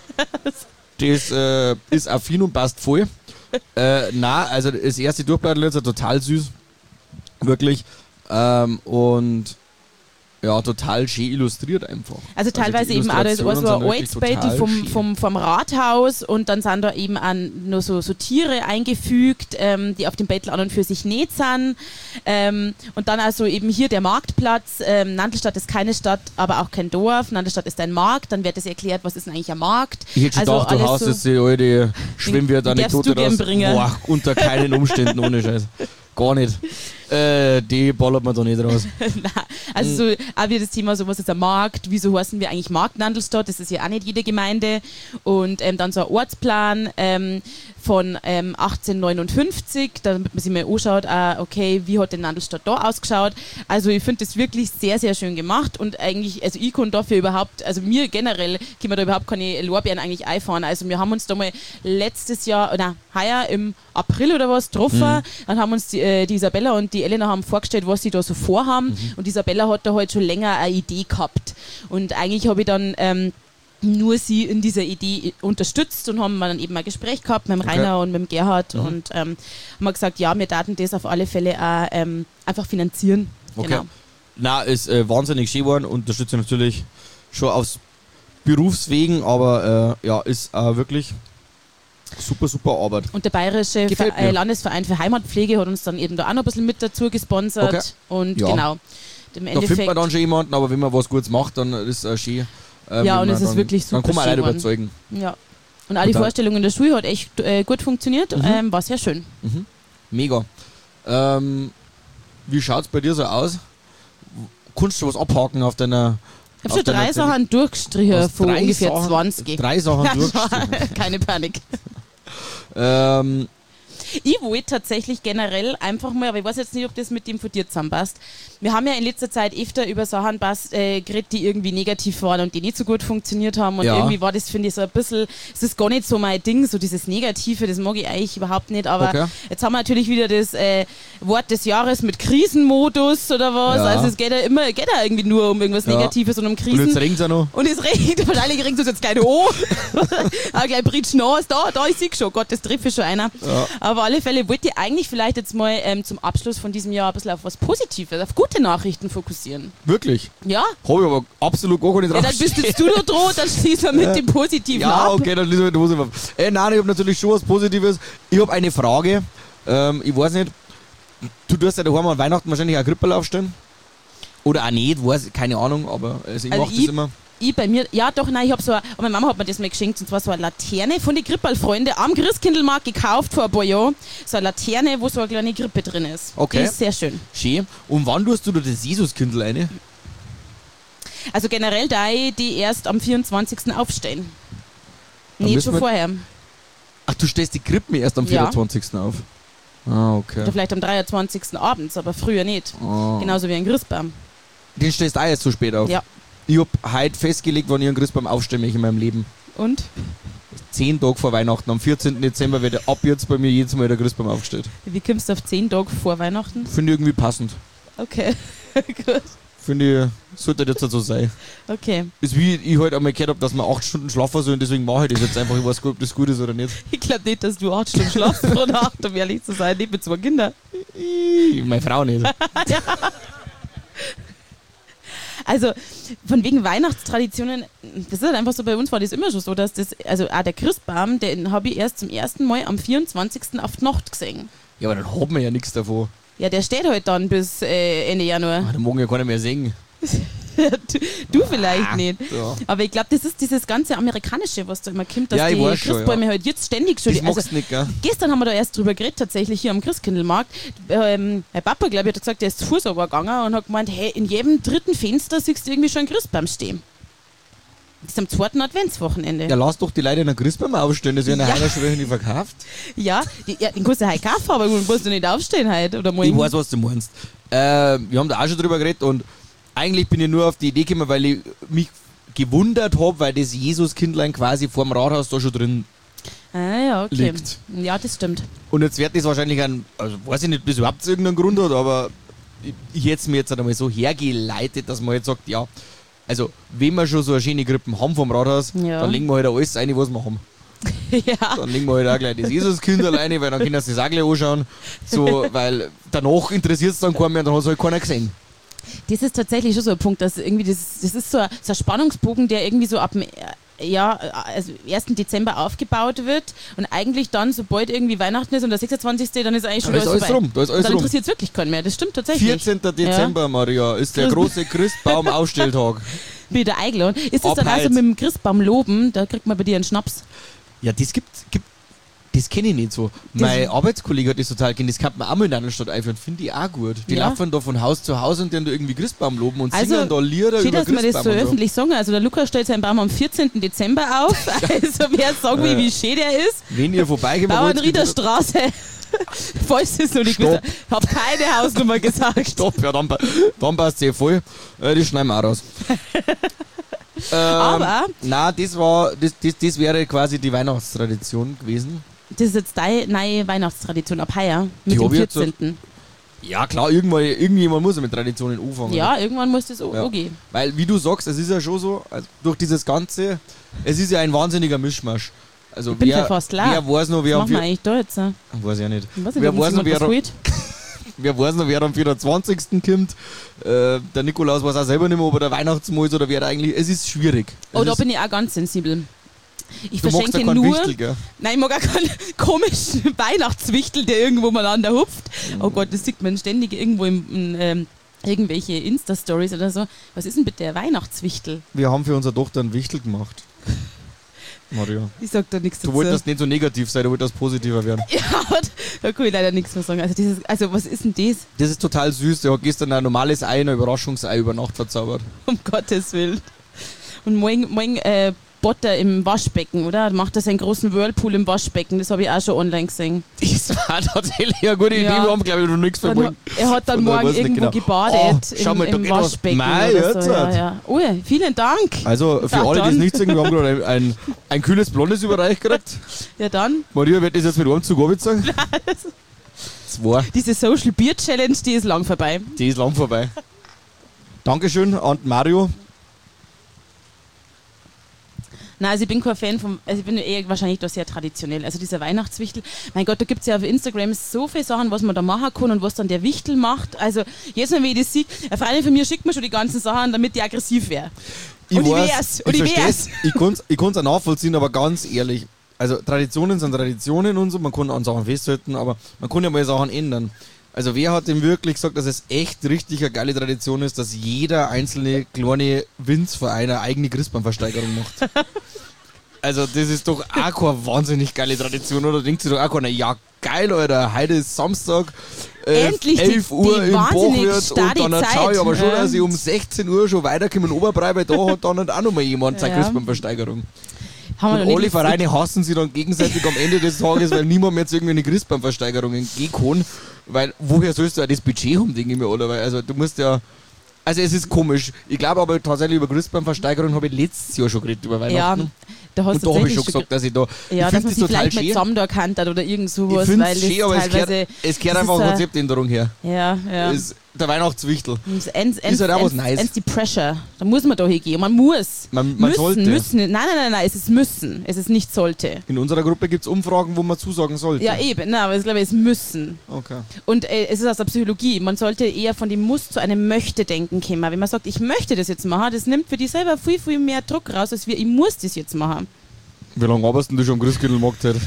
Das äh, ist affin und passt voll. Äh, na, also das erste Durchblättern ist ja total süß. Wirklich. Ähm, und ja, total schön illustriert einfach. Also teilweise die eben auch das war so Illustrationen ein sind wirklich Ortsbild total vom, schön. vom, vom Rathaus und dann sind da eben auch nur so, so Tiere eingefügt, ähm, die auf dem Bettel an und für sich nicht sind. Ähm, und dann also eben hier der Marktplatz. Ähm, Nandlstadt ist keine Stadt, aber auch kein Dorf. Nandlstadt ist ein Markt. Dann wird das erklärt, was ist denn eigentlich ein Markt. Ich hätte schon also gedacht, du alles haust so- jetzt die alte Schwimmwert-Anekdote Den darfst du raus. gern bringen. Boah, unter keinen Umständen, ohne Scheiß. Gar nicht. Äh, die ballert man da nicht raus. Nein, also so, auch wie das Thema, so was ist ein Markt, wieso heißen wir eigentlich Markt Nandlstadt, das ist ja auch nicht jede Gemeinde. Und ähm, dann so ein Ortsplan ähm, von ähm, achtzehnhundertneunundfünfzig, damit man sich mal anschaut, ah, okay, wie hat denn Nandlstadt da ausgeschaut. Also ich finde das wirklich sehr, sehr schön gemacht und eigentlich, also ich kann dafür überhaupt, also mir generell kann man da überhaupt keine Lorbeeren eigentlich einfahren. Also wir haben uns da mal letztes Jahr, oder heuer im April oder was getroffen, Mhm. dann haben uns die, äh, die Isabella und die Elena haben vorgestellt, was sie da so vorhaben. Mhm. Und Isabella hat da halt schon länger eine Idee gehabt. Und eigentlich habe ich dann ähm, nur sie in dieser Idee unterstützt und haben dann eben ein Gespräch gehabt mit dem Okay. Rainer und mit dem Gerhard Mhm. und ähm, haben wir gesagt, ja, wir daten das auf alle Fälle auch ähm, einfach finanzieren. Okay. Genau. Na, ist äh, wahnsinnig schön geworden, unterstütze natürlich schon aus Berufswegen, aber äh, ja, ist äh, wirklich super, super Arbeit. Und der Bayerische Gefällt Ver äh, mir. Landesverein für Heimatpflege hat uns dann eben da auch noch ein bisschen mit dazu gesponsert. Okay. Und Ja. genau, im Da findet Endeffekt. man dann schon jemanden, aber wenn man was Gutes macht, dann ist es äh, schön. Äh, Ja, wenn und man es ist dann, wirklich Dann super kann man schön Leute geworden. überzeugen. Ja. Und auch die Total. Vorstellung in der Schule hat echt äh, gut funktioniert. Mhm. Ähm, war sehr schön. Mhm. Mega. Ähm, wie schaut es bei dir so aus? Kannst du was abhaken auf deiner... Ich auf habe schon deiner drei Zettel- Sachen durchgestrichen Hast von drei ungefähr Sachen- zwanzig. Drei Sachen durch. Keine Panik. ähm, Ich wollte tatsächlich generell einfach mal, aber ich weiß jetzt nicht, ob das mit dem von dir zusammenpasst. Wir haben ja in letzter Zeit öfter über Sachen passt, äh, geredet, die irgendwie negativ waren und die nicht so gut funktioniert haben. Und Ja. irgendwie war das, finde ich, so ein bisschen, es ist gar nicht so mein Ding, so dieses Negative, das mag ich eigentlich überhaupt nicht. Aber Okay. jetzt haben wir natürlich wieder das äh, Wort des Jahres mit Krisenmodus oder was. Ja. Also es geht ja immer, geht ja irgendwie nur um irgendwas Ja. Negatives und um und Krisen. jetzt regnet es auch noch. Und es regnet, wahrscheinlich regnet es jetzt gleich an. Aber gleich Britsch Nass, da, da ist sie schon. Gott, das trifft schon einer. Ja. Aber auf alle Fälle wollte ich eigentlich vielleicht jetzt mal ähm, zum Abschluss von diesem Jahr ein bisschen auf was Positives, auf gute Nachrichten fokussieren. Wirklich? Ja? Habe ich aber absolut gar nicht Ja, dann bist jetzt du noch dran, dann schließen wir mit dem Positiven Ja, ab. okay, dann schließen wir mit dem Positiven ab. Äh, nein, ich habe natürlich schon was Positives. Ich habe eine Frage. Ähm, ich weiß nicht, du tust ja daheim an Weihnachten wahrscheinlich auch Krippel aufstellen? Oder auch nicht, weiß, keine Ahnung, aber also ich Also mache das ich- immer. Ich bei mir, ja doch, nein, ich habe so, eine, meine Mama hat mir das mal geschenkt, und zwar so eine Laterne von den Krippelfreunden am Christkindlmarkt gekauft vor ein paar Jahren. So eine Laterne, wo so eine kleine Krippe drin ist. Okay. Die ist sehr schön. Schön. Und wann tust du da das Jesuskindl rein? Also generell da ich die erst am vierundzwanzigsten aufstehen. Dann Nicht müssen schon wir- vorher. Ach, du stellst die Krippen erst am Ja. vierundzwanzigsten auf? Ah, okay. Oder vielleicht am dreiundzwanzigsten abends, aber früher nicht. Ah. Genauso wie ein Christbaum. Den stellst du auch erst so spät auf? Ja. Ich hab heute festgelegt, wann ich einen Christbaum aufstelle mich in meinem Leben. Und? Zehn Tage vor Weihnachten, am vierzehnten Dezember wird ab jetzt bei mir jedes Mal der Christbaum aufgestellt. Wie kommst du auf zehn Tage vor Weihnachten? Finde ich irgendwie passend. Okay. Gut. Finde ich, sollte jetzt so sein. Okay. Ist wie ich heute einmal gehört habe, dass man acht Stunden schlafen soll und deswegen mache ich das jetzt einfach. Ich weiß gar nicht, ob das gut ist oder nicht. Ich glaube nicht, dass du acht Stunden schlafst pro Nacht, um ehrlich zu sein. Nicht mit zwei Kindern. Ich, meine Frau nicht. Also, von wegen Weihnachtstraditionen, das ist halt einfach so, bei uns war das immer schon so, dass das, also auch der Christbaum, den habe ich erst zum ersten Mal am vierundzwanzigsten auf die Nacht gesehen. Ja, aber dann hat man ja nichts davon. Ja, der steht halt dann bis äh, Ende Januar. Ah, dann morgen ja keiner mehr singen. du, du vielleicht nicht. Ja. Aber ich glaube, das ist dieses ganze Amerikanische, was da immer kommt, dass Ja, ich die weiß schon, Christbäume ja. halt jetzt ständig schon... Das also, magst du nicht, gell? gestern haben wir da erst drüber geredet, tatsächlich hier am Christkindlmarkt. Ähm, mein Papa, glaube ich, hat gesagt, der ist zu Fuß gegangen und hat gemeint, hey, in jedem dritten Fenster siehst du irgendwie schon einen Christbaum stehen. Das ist am zweiten Adventswochenende. Ja, lass doch die Leute einen Christbaum aufstellen, das werden ja Ja. einer schon welche nicht verkauft. Ja, die, ja, den kannst du heute kaufen, aber den musst du nicht aufstehen heute oder morgen. Ich weiß, was du meinst. Äh, wir haben da auch schon drüber geredet und eigentlich bin ich nur auf die Idee gekommen, weil ich mich gewundert habe, weil das Jesuskindlein quasi vorm Rathaus da schon drin Ah ja, okay. liegt. Ja, das stimmt. Und jetzt wird das wahrscheinlich ein, also weiß ich nicht, ob das überhaupt irgendeinen Grund hat, aber ich, ich hätte es mir jetzt halt einmal so hergeleitet, dass man jetzt sagt, ja, also wenn wir schon so eine schöne Krippen haben vom Rathaus, Ja. dann legen wir halt alles rein, was wir haben. ja. Dann legen wir halt auch gleich das Jesuskind alleine, weil dann können sie das auch gleich anschauen. So, weil danach interessiert es dann keinen mehr und dann hat es halt keiner gesehen. Das ist tatsächlich schon so ein Punkt, dass irgendwie das, das ist so ein, so ein Spannungsbogen, der irgendwie so ab dem äh, ja, also ersten Dezember aufgebaut wird und eigentlich dann, sobald irgendwie Weihnachten ist und der sechsundzwanzigste dann ist eigentlich schon Da ist alles vorbei. rum, da ist alles dann rum. interessiert es wirklich keinen mehr, das stimmt tatsächlich. vierzehnten Dezember, Maria, ist der große Christbaum-Aufstelltag. Wieder eingeladen. Ist es Ab dann also heute. mit dem Christbaum loben, da kriegt man bei dir einen Schnaps. Ja, das gibt, gibt das kenne ich nicht so. Mein Arbeitskollege hat das total kennt, das kann man auch mal in einer Stadt einführen, finde ich auch gut. Die Ja. laufen da von Haus zu Haus und dann da irgendwie Christbaum loben und Also, singen da Lieder Schön, über dass wir das Christbaum so und so. öffentlich sagen. Also der Lukas stellt seinen Baum am vierzehnten Dezember auf. Also wer sagen will, wie schön der ist. Wenn ihr vorbeikommt, Bauernrieder Straße. Falls es noch nicht Stopp. gesagt. Ich habe keine Hausnummer gesagt. Stopp, ja, dann, pa- dann passt es eh voll. Äh, das schneiden wir auch raus. ähm, Aber- Nein, das war, das, das, das wäre quasi die Weihnachtstradition gewesen. Das ist jetzt deine neue Weihnachtstradition ab heuer. Mit Die dem hab ich jetzt so- vierzehnten Ja, klar, irgendwann, irgendjemand muss ja mit Traditionen anfangen. Ja, irgendwann muss das auch Ja. gehen. Weil, wie du sagst, es ist ja schon so, also durch dieses Ganze, es ist ja ein wahnsinniger Mischmasch. Also Ich bin wer, ja fast leer. wer weiß noch, wer Was am machen wir vier- eigentlich da jetzt? Ich weiß ja nicht. weiß nicht, Wer ob uns weiß noch, jemand wer, was holt. wer weiß noch, wer am vierundzwanzigsten kommt. Äh, der Nikolaus weiß auch selber nicht mehr, ob er der Weihnachtsmann ist oder wer da eigentlich. Es ist schwierig. Oh, Es da ist, bin ich auch ganz sensibel. Ich du magst ja verschenke keinen nur... Wichtel, gell? Nein, ich mag auch keinen komischen Weihnachtswichtel, der irgendwo mal an der hupft. Mhm. Oh Gott, das sieht man ständig irgendwo in, in ähm, irgendwelche Insta-Stories oder so. Was ist denn bitte der Weihnachtswichtel? Wir haben für unsere Tochter einen Wichtel gemacht. Maria. Ich sag da nichts Du dazu. wolltest nicht so negativ sein, du wolltest positiver werden. Ja, da kann ich leider nichts mehr sagen. Also, dieses, also was ist denn das? Das ist total süß. Der hat gestern ein normales Ei, ein Überraschungsei über Nacht verzaubert. Um Gottes Willen. Und morgen, morgen äh, Botter im Waschbecken, oder? Macht er seinen großen Whirlpool im Waschbecken. Das habe ich auch schon online gesehen. Das war tatsächlich eine gute Idee. Ja. Wir haben, glaube ich, noch nichts Dann, verbunden. er hat dann Von daher morgen weiß ich nicht irgendwo genau. gebadet Oh, schau im, mal, da im geht was. Waschbecken. Mei, oder so. jetzt Ja, hat. ja. Oh, vielen Dank. Also, für Ja, alle, die es dann. nicht sehen, wir haben gerade ein, ein, ein kühles Blondes überreicht gekriegt. Ja, dann. Maria wird das jetzt mit einem Zug abgezogen. Zwei. Diese Social Beer Challenge, die ist lang vorbei. Die ist lang vorbei. Dankeschön an Mario. Nein, also ich bin kein Fan vom, also ich bin eher wahrscheinlich doch sehr traditionell. Also dieser Weihnachtswichtel, mein Gott, da gibt es ja auf Instagram so viele Sachen, was man da machen kann und was dann der Wichtel macht. Also jetzt Mal, wenn ich das sehe, eine Freundin von mir schickt mir schon die ganzen Sachen, damit die aggressiv wäre. Ich und weiß, ich wär's, ich und ich versteh's, wär's. ich kann's, ich kann's auch nachvollziehen, aber ganz ehrlich, also Traditionen sind Traditionen und so, man kann an Sachen festhalten, aber man kann ja mal Sachen ändern. Also wer hat denn wirklich gesagt, dass es echt richtig eine geile Tradition ist, dass jeder einzelne kleine Winzverein eine eigene Christbaumversteigerung macht? Also das ist doch auch keine wahnsinnig geile Tradition, oder? Denkt sich doch auch keiner, ja geil, Alter, heute ist Samstag, äh, Endlich elf die- Uhr die im wahnsinnig Bachwirt und dann starke schaue ich aber schon, Zeit. dass ich um sechzehn Uhr schon weiterkomme in Oberbrei, weil da hat dann auch noch mal jemand seine Ja. Christbaumversteigerung. Haben wir Und noch alle nicht Vereine hassen sich dann gegenseitig am Ende des Tages, weil niemand mehr jetzt irgendwie eine Christbaumversteigerungen gehen kann. Weil, woher sollst du auch das Budget haben, denke ich mir, oder? Weil, also, du musst ja, also, es ist komisch. Ich glaube aber tatsächlich über Christbaumversteigerung habe ich letztes Jahr schon geredet, über Ja, Weihnachten. da hast Und du da habe ich tatsächlich schon gesagt, dass ich da, Ja, ich dass finde man das sich total vielleicht mit schön. zusammen da kennt hat oder irgend Ich sowas, finde weil es schön, aber es teilweise... gehört, es gehört das einfach ist eine ein- Konzeptänderung her. Ja, ja. Es, der Weihnachtswichtel. Das ends, ends, Ist halt auch was ends, nice. ends die Pressure. Da muss man da hingehen. Man muss. Man- man müssen, sollte. müssen. Nein, nein, nein, nein, es ist müssen. Es ist nicht sollte. In unserer Gruppe gibt es Umfragen, wo man zusagen sollte. Ja, eben. Nein, aber ich glaube, es müssen. Okay. Und äh, es ist aus der Psychologie. Man sollte eher von dem Muss zu einem Möchte-Denken kommen. Wenn man sagt, ich möchte das jetzt machen, das nimmt für dich selber viel, viel mehr Druck raus, als wir, ich muss das jetzt machen. Wie lange arbeitest denn du schon am Christkindlmarkt heute?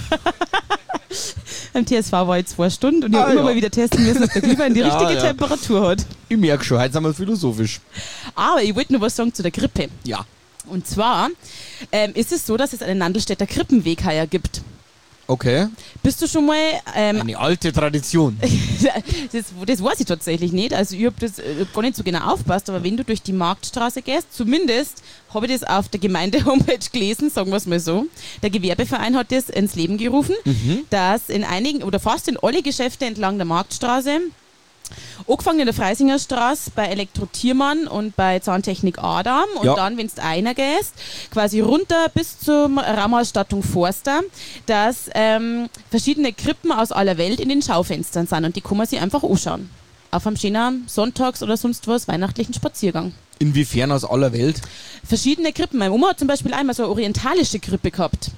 Beim T S V war ich zwei Stunden und ich Ah, habe immer ja. mal wieder testen müssen, ob der Glühwein die Ja, richtige ja. Temperatur hat. Ich merke schon, heute sind wir philosophisch. Aber ich wollte nur was sagen zu der Grippe. Ja. Und zwar ähm, ist es so, dass es einen Nandelstädter Krippenweg heuer gibt. Okay. Bist du schon mal... Ähm, Eine alte Tradition. das, das weiß ich tatsächlich nicht. Also ich habe das äh, hab gar nicht so genau aufgepasst, aber wenn du durch die Marktstraße gehst, zumindest habe ich das auf der Gemeinde-Homepage gelesen, sagen wir es mal so. Der Gewerbeverein hat das ins Leben gerufen, Mhm. dass in einigen oder fast in alle Geschäfte entlang der Marktstraße, angefangen in der Freisingerstraße bei Elektro-Tiermann und bei Zahntechnik Adam und Ja. dann, wenn du einer gehst, quasi runter bis zum Raumausstattung Forster, dass ähm, verschiedene Krippen aus aller Welt in den Schaufenstern sind und die kann man sich einfach anschauen. Auf einem schönen Sonntags- oder sonst was weihnachtlichen Spaziergang. Inwiefern aus aller Welt? Verschiedene Krippen. Meine Oma hat zum Beispiel einmal so eine orientalische Krippe gehabt.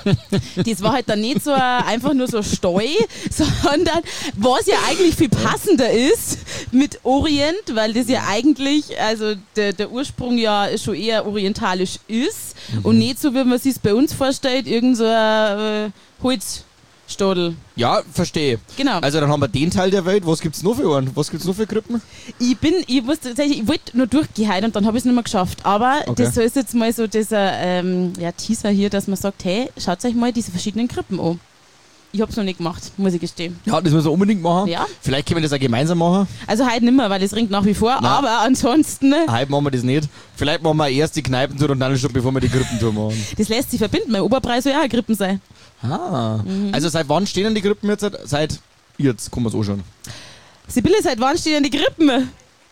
Das war halt dann nicht so ein, einfach nur so Steu, sondern was ja eigentlich viel passender ist mit Orient, weil das ja eigentlich, also der, der Ursprung ja schon eher orientalisch ist und nicht so, wie man sich bei uns vorstellt, irgend so ein äh, Holzstadel. Ja, verstehe. Genau. Also dann haben wir den Teil der Welt. Was gibt's noch für einen? Was gibt's noch für Krippen? Ich bin, ich muss tatsächlich, ich wollte nur durchgehen und dann habe ich es nicht mehr geschafft. Aber Okay. das ist jetzt mal so dieser ähm, ja, Teaser hier, dass man sagt, hey, schaut euch mal diese verschiedenen Krippen an. Ich habe es noch nicht gemacht, muss ich gestehen. Ja, das müssen wir unbedingt machen. Ja. Vielleicht können wir das auch gemeinsam machen. Also heute nicht mehr, weil es ringt nach wie vor. Nein. Aber ansonsten, ne, Heute machen wir das nicht. Vielleicht machen wir erst die Kneipentour und dann schon, bevor wir die Krippentour machen. das lässt sich verbinden. Mein Oberpreis soll ja auch ein Krippen sein. Ah. Also seit wann stehen denn die Krippen jetzt? Seit jetzt, kann man es anschauen. Sibylle, seit wann stehen denn die Krippen?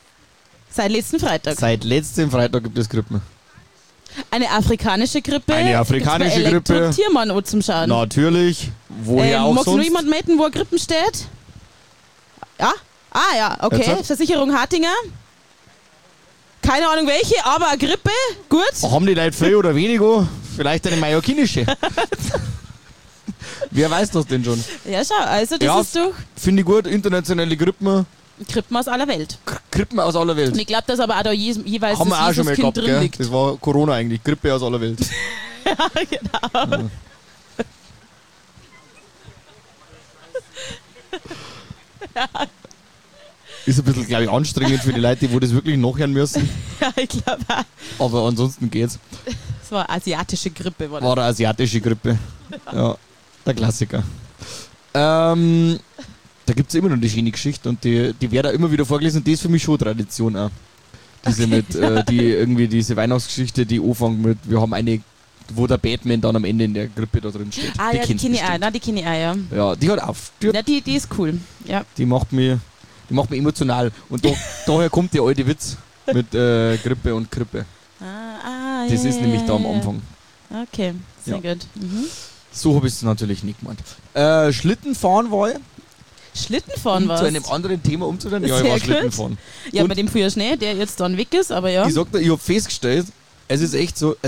Seit letzten Freitag. Seit letztem Freitag gibt es Krippen. Eine afrikanische Krippe. Eine afrikanische gibt's bei Krippe. Elektro-Tiermann an zum Schauen. Natürlich. Woher ähm, auch magst du noch sonst? jemand melden, wo ein Krippen steht? Ja? Ah ja, okay. Jetzt? Versicherung Hartinger. Keine Ahnung welche, aber eine Grippe. Gut. Haben die Leute viel oder weniger? Vielleicht eine mallorquinische. Wer weiß das denn schon? Ja, schau, also das Ja. ist doch Finde ich gut, internationale Krippen. Krippen aus aller Welt. K- Krippen aus aller Und Welt. ich glaube, dass aber auch da je, jeweils Haben wir auch das schon mal Jesuskind gehabt, drin gell? liegt. Das war Corona eigentlich. Grippe aus aller Welt. Genau. Ist ein bisschen, glaube ich, anstrengend für die Leute, die das wirklich nachhören müssen. Ja, ich glaube auch. Aber ansonsten geht's. Das war asiatische Grippe. War das. War eine asiatische Grippe. Ja, der Klassiker. Ähm, da gibt es immer noch die schöne Geschichte und die, die wird auch immer wieder vorgelesen und das ist für mich schon Tradition auch. Diese mit, äh, die irgendwie diese Weihnachtsgeschichte, die anfängt mit, wir haben eine, wo der Batman dann am Ende in der Grippe da drin steht. Ah ja, die kennst kenne du ich auch. bestimmt. Nein, die kenne ich auch, ja. Ja, die hat auf. Die, Ja, die, die ist cool. Ja. die macht mich, die macht mich emotional. Und da, daher kommt der alte Witz mit äh, Grippe und Krippe. Ah, ah, Das ja, ist ja, nämlich ja, da am ja. Anfang. Okay, sehr Ja. gut. Mhm. So habe ich es natürlich nicht gemeint. Äh, Schlittenfahren war ich. Schlittenfahren Um war zu einem anderen Thema umzudrehen. Ja, ich Sehr war gut. Schlittenfahren. Ja, Und- bei dem früher Schnee, der jetzt dann weg ist, aber ja. Ich sag dir, ich habe festgestellt, es ist echt so, also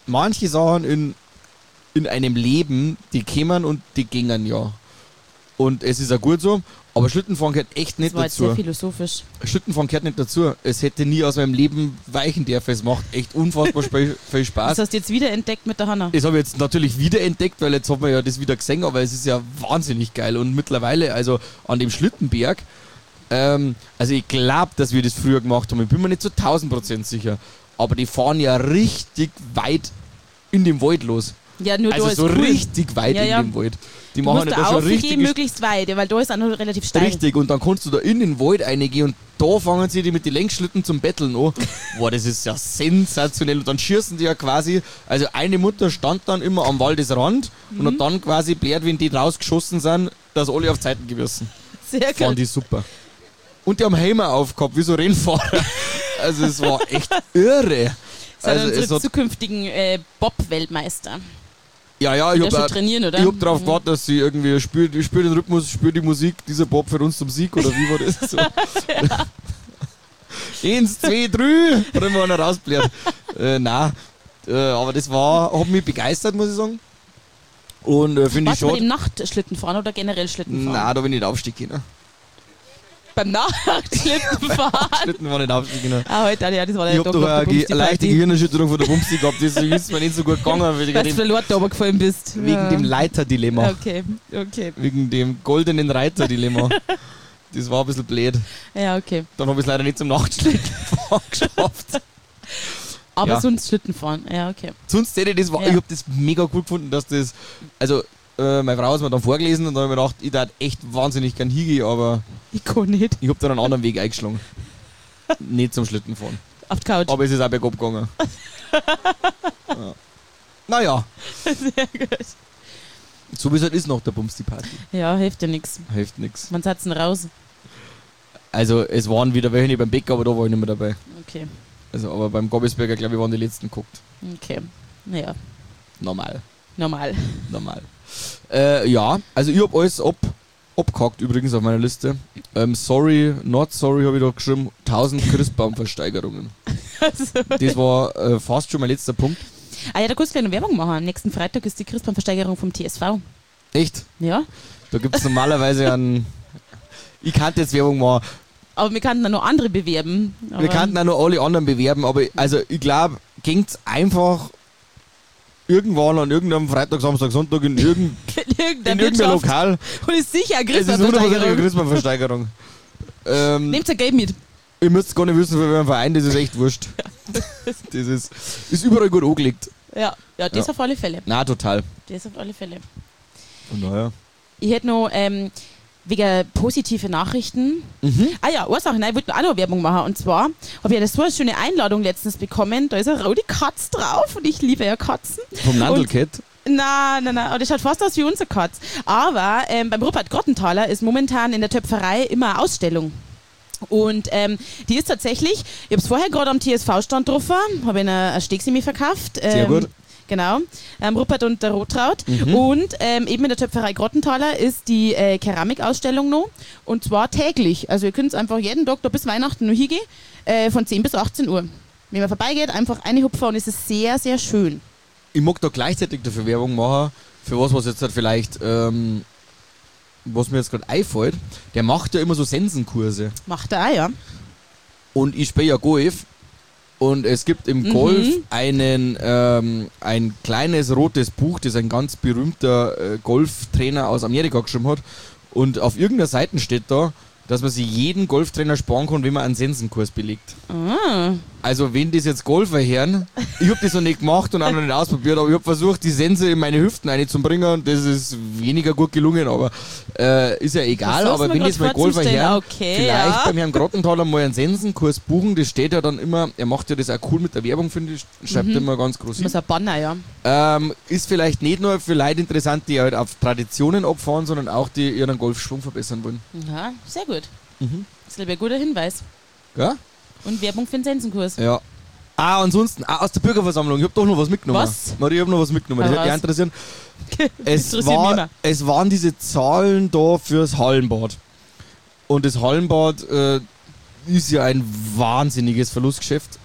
manche Sachen in, in einem Leben, die kämen und die gingen ja. Und es ist auch gut so, aber Schlittenfahren gehört echt nicht Das war jetzt dazu. sehr philosophisch. Schlittenfahren gehört nicht dazu. Es hätte nie aus meinem Leben weichen dürfen. Es macht echt unfassbar spe- viel Spaß. Das hast du jetzt wieder entdeckt mit der Hanna. Das habe ich jetzt natürlich wieder entdeckt, weil jetzt hat man ja das wieder gesehen, aber es ist ja wahnsinnig geil. Und mittlerweile, also an dem Schlittenberg, ähm, also ich glaube, dass wir das früher gemacht haben. Ich bin mir nicht zu tausend Prozent sicher. Aber die fahren ja richtig weit in dem Wald los. Ja, nur Also da ist so cool. richtig weit Ja, in ja. dem Wald. Die Du machen musst ja da da schon aufgehen, richtig. möglichst weit, weil da ist auch noch relativ steil. Richtig, und dann kannst du da in den Wald reingehen und da fangen sie die mit den Längsschlitten zum Betteln an. Boah, das ist ja sensationell. Und dann schießen die ja quasi, also eine Mutter stand dann immer am Waldesrand Mhm. und hat dann quasi blärt, wenn die rausgeschossen sind, dass alle auf Zeiten gewissen. Sehr Fand gut. die super. Und die haben Helme aufgehabt, wie so Rennfahrer. Also es war echt irre. Das sind Also es unsere hat, zukünftigen äh, Bob-Weltmeister. ja, ja, ich Die ja schon habe trainieren, oder? ich hab drauf Mhm. gewartet, dass sie irgendwie spür, ich spür den Rhythmus, spür die Musik, dieser Bob für uns zum Sieg, oder wie war das? So. Eins, zwei, drei, und dann war er rausblärt. äh, nein, äh, aber das war, hat mich begeistert, muss ich sagen. Und äh, finde ich Warst du bei schon. dem Nachtschlittenfahren oder generell Schlittenfahren? Nein, da bin ich nicht aufstieg können. Beim Nachtschlittenfahren? Schlitten war nicht aufstieg können. Ah, heute, ja, das war Ich der hab Tag doch nach der eine ge- leichte Bumsti-Party. Gehirnerschütterung von der Bumsi gehabt, deswegen ist mir nicht so gut gegangen, wegen Weil du dem, von Lord runtergefallen bist. wegen ja. dem Leiterdilemma. Okay, okay. Wegen dem goldenen Reiterdilemma. Das war ein bisschen blöd. Ja, okay. Dann habe ich es leider nicht zum Nachtschlittenfahren geschafft. Aber Ja. sonst Schlittenfahren. Ja, okay. Sonst hätte ich das, war, Ja. ich habe das mega cool gefunden, dass das, also äh, meine Frau hat mir dann vorgelesen und dann habe ich mir gedacht, ich darf echt wahnsinnig gern hingehen, aber Ich kann nicht. ich habe dann einen anderen Weg eingeschlagen. Nicht zum Schlittenfahren. Auf die Couch. Aber es ist auch bergab gegangen. Ja. Naja, Sehr gut. so wie es halt ist nach der Bumsti-Party. Ja, hilft ja nichts. Hilft nichts. Wann seid ihr denn raus? Also es waren wieder welche nicht beim Bäcker, aber da war ich nicht mehr dabei. Okay, Also aber beim Gobbesberger, glaube ich, waren die letzten geguckt. okay. Naja, Normal. normal. Normal. Äh, ja, also ich hab alles ab, abgehakt übrigens auf meiner Liste. Ähm, sorry, not sorry habe ich da geschrieben. tausend Christbaumversteigerungen. Also, Das war äh, fast schon mein letzter Punkt. ah ja, da kannst du gleich noch Werbung machen. Am nächsten Freitag ist die Christbaumversteigerung vom T S V. Echt? Ja, Da gibt es normalerweise einen... Ich kannte jetzt Werbung machen. aber wir könnten dann noch andere bewerben. Wir Aber- kannten auch noch alle anderen bewerben, aber also ich glaube, ging's einfach irgendwann an irgendeinem Freitag, Samstag, Sonntag in, irgend, in irgendeiner in irgendeinem Wirtschaft. Lokal. Und ist sicher eine Es ist hundertprozentige Christbaumversteigerung. Christbaumversteigerung. ähm, Nehmt ihr Geld mit. Ihr müsst gar nicht wissen, für welchen Verein, das ist echt wurscht. Das ist, ist überall gut angelegt. Ja, ja das Ja. auf alle Fälle. Na, total. Das auf alle Fälle. Von daher. Ich hätte noch ähm, wegen positive Nachrichten. Mhm. Ah ja, eine Sache, nein, ich wollte auch noch Werbung machen. Und zwar habe ich eine so eine schöne Einladung letztens bekommen. Da ist eine rote Katz drauf und ich liebe ja Katzen. Vom Nandelcat. Nein, nein, nein, das schaut fast aus wie unser Katz. Aber ähm, beim Rupert Grottenthaler ist momentan in der Töpferei immer eine Ausstellung. Und ähm, die ist tatsächlich, ich habe es vorher gerade am T S V-Stand getroffen, habe ihnen ein Stegsemi verkauft. Ähm, Sehr gut. Genau, ähm, Rupert und der Rotraut. Mhm. Und ähm, eben in der Töpferei Grottenthaler ist die äh, Keramikausstellung noch. Und zwar täglich. Also ihr könnt einfach jeden Tag da bis Weihnachten noch hingehen, äh, von zehn bis achtzehn Uhr. Wenn man vorbeigeht, einfach reinhupfen und es ist sehr, sehr schön. Ich mag da gleichzeitig dafür Werbung machen, für was, was jetzt halt vielleicht, ähm, was mir jetzt gerade einfällt. Der macht ja immer so Sensenkurse. Macht er auch, ja. Und ich spiele ja Golf. Und es gibt im Mhm. Golf einen, ähm, ein kleines rotes Buch, das ein ganz berühmter äh, Golftrainer aus Amerika geschrieben hat. Und auf irgendeiner Seite steht da, dass man sich jeden Golftrainer sparen kann, wenn man einen Sensenkurs belegt. Ah. Also wenn das jetzt Golfer hören, ich habe das noch nicht gemacht und auch noch nicht ausprobiert, aber ich habe versucht, die Sense in meine Hüften reinzubringen und das ist weniger gut gelungen, aber äh, ist ja egal. Das Aber muss wenn man jetzt mal grad Golfer vorzustellen. hören, Okay, vielleicht ja. beim Herrn Grottenthaler mal einen Sensenkurs buchen, das steht ja dann immer, er macht ja das auch cool mit der Werbung, finde ich, schreibt Mhm. immer ganz groß Das hin. ist ein Banner, ja. Ähm, ist vielleicht nicht nur für Leute interessant, die halt auf Traditionen abfahren, sondern auch die ihren Golfschwung verbessern wollen. Ja, sehr gut. Mhm. Das ist ein guter Hinweis. Ja? Und Werbung für den Sensenkurs. Ja. Ah, ansonsten, ah, aus der Bürgerversammlung, ich hab doch noch was mitgenommen. Was? Maria, ich hab noch was mitgenommen, das Hau hat dich raus. interessieren. Es, Interessiert mich war, immer. es waren diese Zahlen da fürs Hallenbad. Und das Hallenbad äh, ist ja ein wahnsinniges Verlustgeschäft.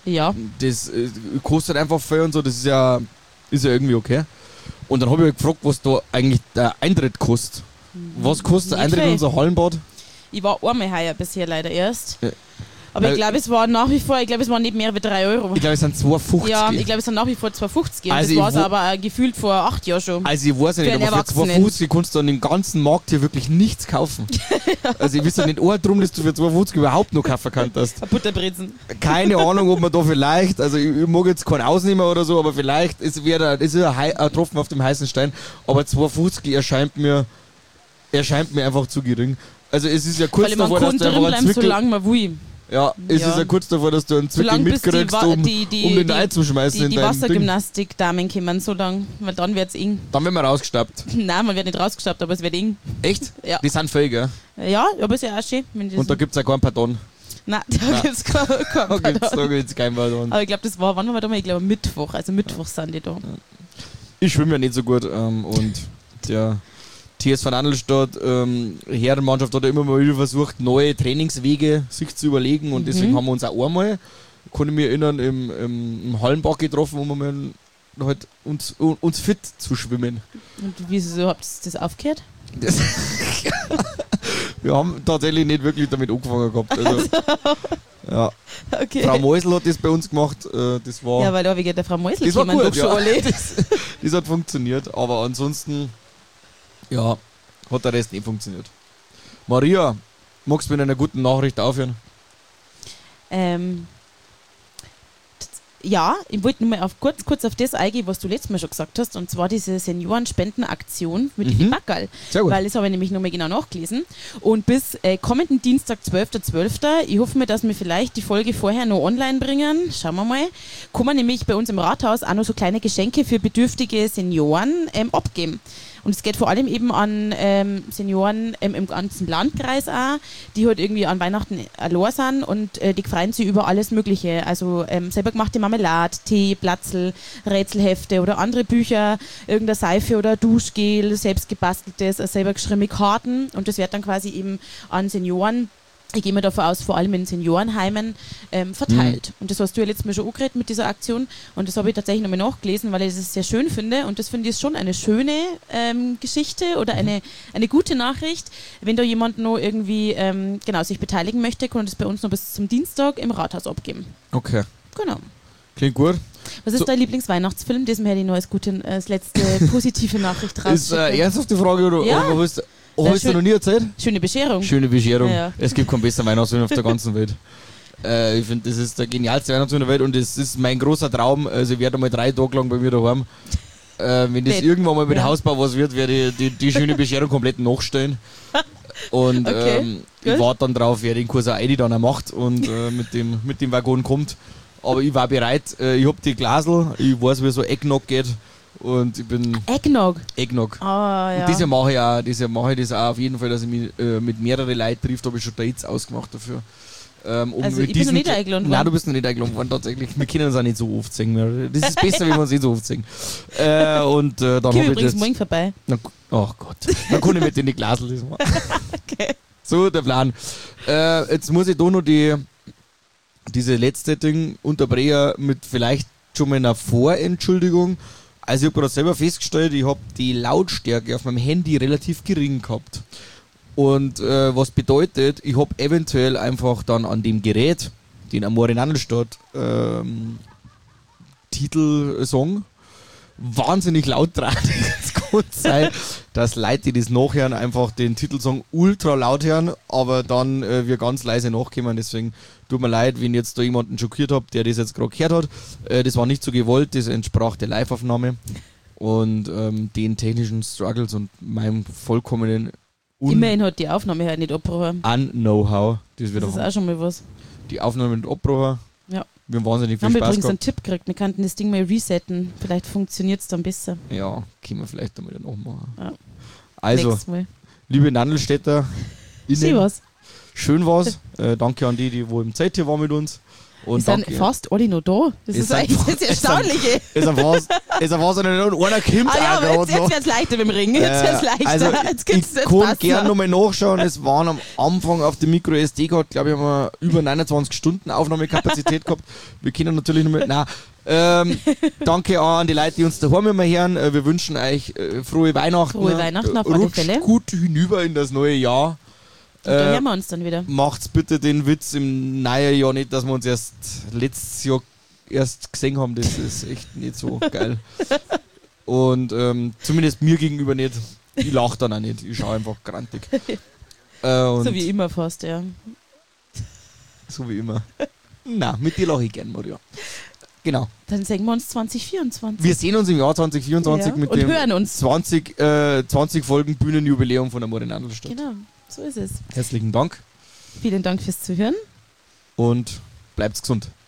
Ja. Das äh, kostet einfach viel und so, das ist ja, ist ja irgendwie okay. Und dann habe ich halt gefragt, was da eigentlich der Eintritt kostet. Was kostet der Nicht Eintritt in viel. unser Hallenbad? Ich war einmal heuer bisher leider erst. Ja. Aber Weil- ich glaube, es war nach wie vor, ich glaube, es waren nicht mehr wie drei Euro. Ich glaube, es sind zwei fünfzig. Ja, ich glaube, es sind nach wie vor zwei fünfzig. Also das war es ich wo- aber äh, gefühlt vor acht Jahren schon. Also ich weiß ja Für nicht, einen aber für zwei Erwachsenen. fünfzig kannst du an dem ganzen Markt hier wirklich nichts kaufen. Also ich weiß ja nicht auch drum, dass du für zwei fünfzig überhaupt noch kaufen kannst. Ein Butterbrezen. Keine Ahnung, ob man da vielleicht, also ich, ich mag jetzt keinen Ausnehmer oder so, aber vielleicht ist wäre das ist ein, Hei- ein Tropfen auf dem heißen Stein, aber zwei fünfzig erscheint mir erscheint mir einfach zu gering. Also es ist ja kurz Weil man davor, dass kann du drin einfach einen bleiben, Zwickel, solange man will. ja, es Ja. ist ja kurz davor, dass du einen Zwickel Solange bis die, mitkriegst, Wa- um, die, die, um den die, einzuschmeißen die, in die dein Ding. Wassergymnastik-Damen kommen, so lang, weil dann wird's eng. Dann werden wir rausgestappt. Nein, man wird nicht rausgestappt, aber es wird eng. Echt? Ja. Die sind voll, gell? Ja, aber ist ja auch schön. Wenn die Und da so- gibt es auch keinen Pardon. Nein, da Nein. gibt's kein, kein Da gibt es Pardon. da gibt's keinen Pardon. Aber ich glaube, das war, wann waren wir da mal? Ich glaube Mittwoch, also Mittwoch sind die da. Ich schwimme ja nicht so gut ähm, und der T S V Nannelstadt ähm, Herrenmannschaft hat ja immer mal wieder versucht, neue Trainingswege sich zu überlegen und Mhm. deswegen haben wir uns auch einmal, kann ich mich erinnern, im, im, im Hallenbad getroffen, um mal halt uns, uns fit zu schwimmen. Und wieso habt ihr das aufgehört? Das wir haben tatsächlich nicht wirklich damit angefangen gehabt. Also, ja. Okay. Frau Meusel hat das bei uns gemacht, äh, das war... Ja, weil da wegen der Frau Mäusel Das war kommen gut, doch schon ja. alle. Das, das hat funktioniert, aber ansonsten, ja, hat der Rest nicht funktioniert. Maria, magst du mit einer guten Nachricht aufhören? Ähm, t- ja, ich wollte nur mal auf, kurz, kurz auf das eingehen, was du letztes Mal schon gesagt hast, und zwar diese Seniorenspendenaktion mit Mhm. den Backerl. Sehr gut. Weil das habe ich nämlich nochmal genau nachgelesen. Und bis äh, kommenden Dienstag, zwölfter zwölfter, ich hoffe mir, dass wir vielleicht die Folge vorher noch online bringen. Schauen wir mal. Kann man nämlich bei uns im Rathaus auch noch so kleine Geschenke für bedürftige Senioren ähm, abgeben. Und es geht vor allem eben an ähm, Senioren ähm, im ganzen Landkreis auch, die halt irgendwie an Weihnachten allein sind und äh, die freuen sich über alles Mögliche. Also ähm, selber gemachte Marmelade, Tee, Platzl, Rätselhefte oder andere Bücher, irgendeine Seife oder Duschgel, selbst gebasteltes, äh, selber geschriebene Karten. Und das wird dann quasi eben an Senioren, ich gehe mir davon aus, vor allem in Seniorenheimen ähm, verteilt. Mhm. Und das hast du ja letztes Mal schon angeredet mit dieser Aktion. Und das habe ich tatsächlich nochmal nachgelesen, weil ich das sehr schön finde. Und das finde ich schon eine schöne ähm, Geschichte oder eine, eine gute Nachricht. Wenn da jemand noch irgendwie ähm, genau, sich beteiligen möchte, kann er das bei uns noch bis zum Dienstag im Rathaus abgeben. Okay, Genau. klingt gut. Was ist So. dein Lieblingsweihnachtsfilm? Das hätte ich noch als, gute, als letzte positive Nachricht Ist äh, rausschicken. ernsthafte Frage oder Ja. oder hast, oh, Sehr hast du schön. noch nie erzählt? Schöne Bescherung. Schöne Bescherung. Ja, ja. Es gibt keinen besseren Weihnachtsfilm auf der ganzen Welt. Äh, ich finde, das ist der genialste Weihnachtsfilm der Welt und das ist mein großer Traum. Also ich werde mal drei Tage lang bei mir daheim. Äh, wenn das Nett. irgendwann mal mit Ja. Hausbau was wird, werde ich die, die schöne Bescherung komplett nachstellen. Und Okay, ähm, ich gut. warte dann drauf, wer den Kurs auch Eidi dann auch macht und äh, mit, dem, mit dem Waggon kommt. Aber ich war bereit, äh, ich hab die Glasel, ich weiß, wie so Eggnog geht und ich bin Eggnog. Eggnog. Ah, ja. Und dieses Jahr mache ich auch, dieses Jahr mache ich das auch auf jeden Fall, dass ich mich äh, mit mehreren Leuten trifft, da habe ich schon Dates ausgemacht dafür. Ähm, um Also mit ich bin noch diesen- nicht eingeladen Nein, worden. du bist noch nicht eingeladen worden, tatsächlich. Wir können uns auch nicht so oft sehen. mehr. Das ist besser, wenn wir uns nicht so oft sehen. Äh, und äh, dann Komm habe ich übrigens das... morgen vorbei. Na, oh Gott. Dann kann ich mit in die Glasel das machen. Okay. So, der Plan. Äh, jetzt muss ich da noch die, diese letzte Ding unterbrechen mit vielleicht schon mal einer Vorentschuldigung. Also ich habe gerade selber festgestellt, ich habe die Lautstärke auf meinem Handy relativ gering gehabt. Und äh, was bedeutet, ich habe eventuell einfach dann an dem Gerät, den Amore Nannelstadt ähm, Titelsong, wahnsinnig laut dran. Es kann sein, dass Leute, die das nachhören, einfach den Titelsong ultra laut hören, aber dann äh, wir ganz leise nachkommen. Deswegen tut mir leid, wenn ich jetzt da jemanden schockiert habe, der das jetzt gerade gehört hat. Äh, das war nicht so gewollt, das entsprach der Live-Aufnahme und ähm, den technischen Struggles und meinem vollkommenen Un Immerhin hat die Aufnahme halt nicht abgebrochen. Un-Know-how. Das wird Das ist auch auch schon mal was. die Aufnahme mit Abbrucher. Ja. Wir haben wahnsinnig Wir viel haben Spaß übrigens einen gehabt. Tipp gekriegt, wir könnten das Ding mal resetten. Vielleicht funktioniert es dann besser. Ja, können wir vielleicht einmal noch machen. Ja. Also, Nächstes Mal. liebe Nandelstädter, Sieh was. schön war's. Äh, danke an die, die wo im Zeit hier waren mit uns. Und Wir sind danke. fast alle noch da. Das Es ist sind eigentlich fa- das es sind- Erstaunliche. Ist er fast, ist er fast einer, einer kommt Ah ja, auch aber grad jetzt, jetzt noch. wird es leichter mit dem Ring. Jetzt wird es Äh, leichter. also jetzt gibt's ich jetzt kann passt's gerne noch. nochmal nachschauen. Es waren am Anfang auf dem Micro S D-Card, glaube ich, haben wir über neunundzwanzig Stunden Aufnahmekapazität gehabt. Wir können natürlich nochmal. Nein. Ähm, danke auch an die Leute, die uns daheim immer hören. Äh, Wir wünschen euch äh, frohe Weihnachten. Frohe Weihnachten auf Äh, alle rutscht Fälle. gut hinüber in das neue Jahr. Und da Äh, hören wir uns dann wieder. Macht's bitte den Witz im neuen Jahr nicht, dass wir uns erst letztes Jahr erst gesehen haben. Das ist echt nicht so geil. Und ähm, zumindest mir gegenüber nicht. Ich lache dann auch nicht. Ich schaue einfach grantig. Äh, und So wie immer fast, ja. so wie immer. Na, mit dir lache ich gern, Maria. Genau. Dann sehen wir uns zwanzig vierundzwanzig. Wir sehen uns im Jahr zwanzig vierundzwanzig Ja, mit und dem hören uns. zwanzig, äh, zwanzig Folgen Bühnenjubiläum von der Marienandelstadt. Genau, so ist es. Herzlichen Dank Vielen Dank fürs Zuhören. und bleibt's gesund.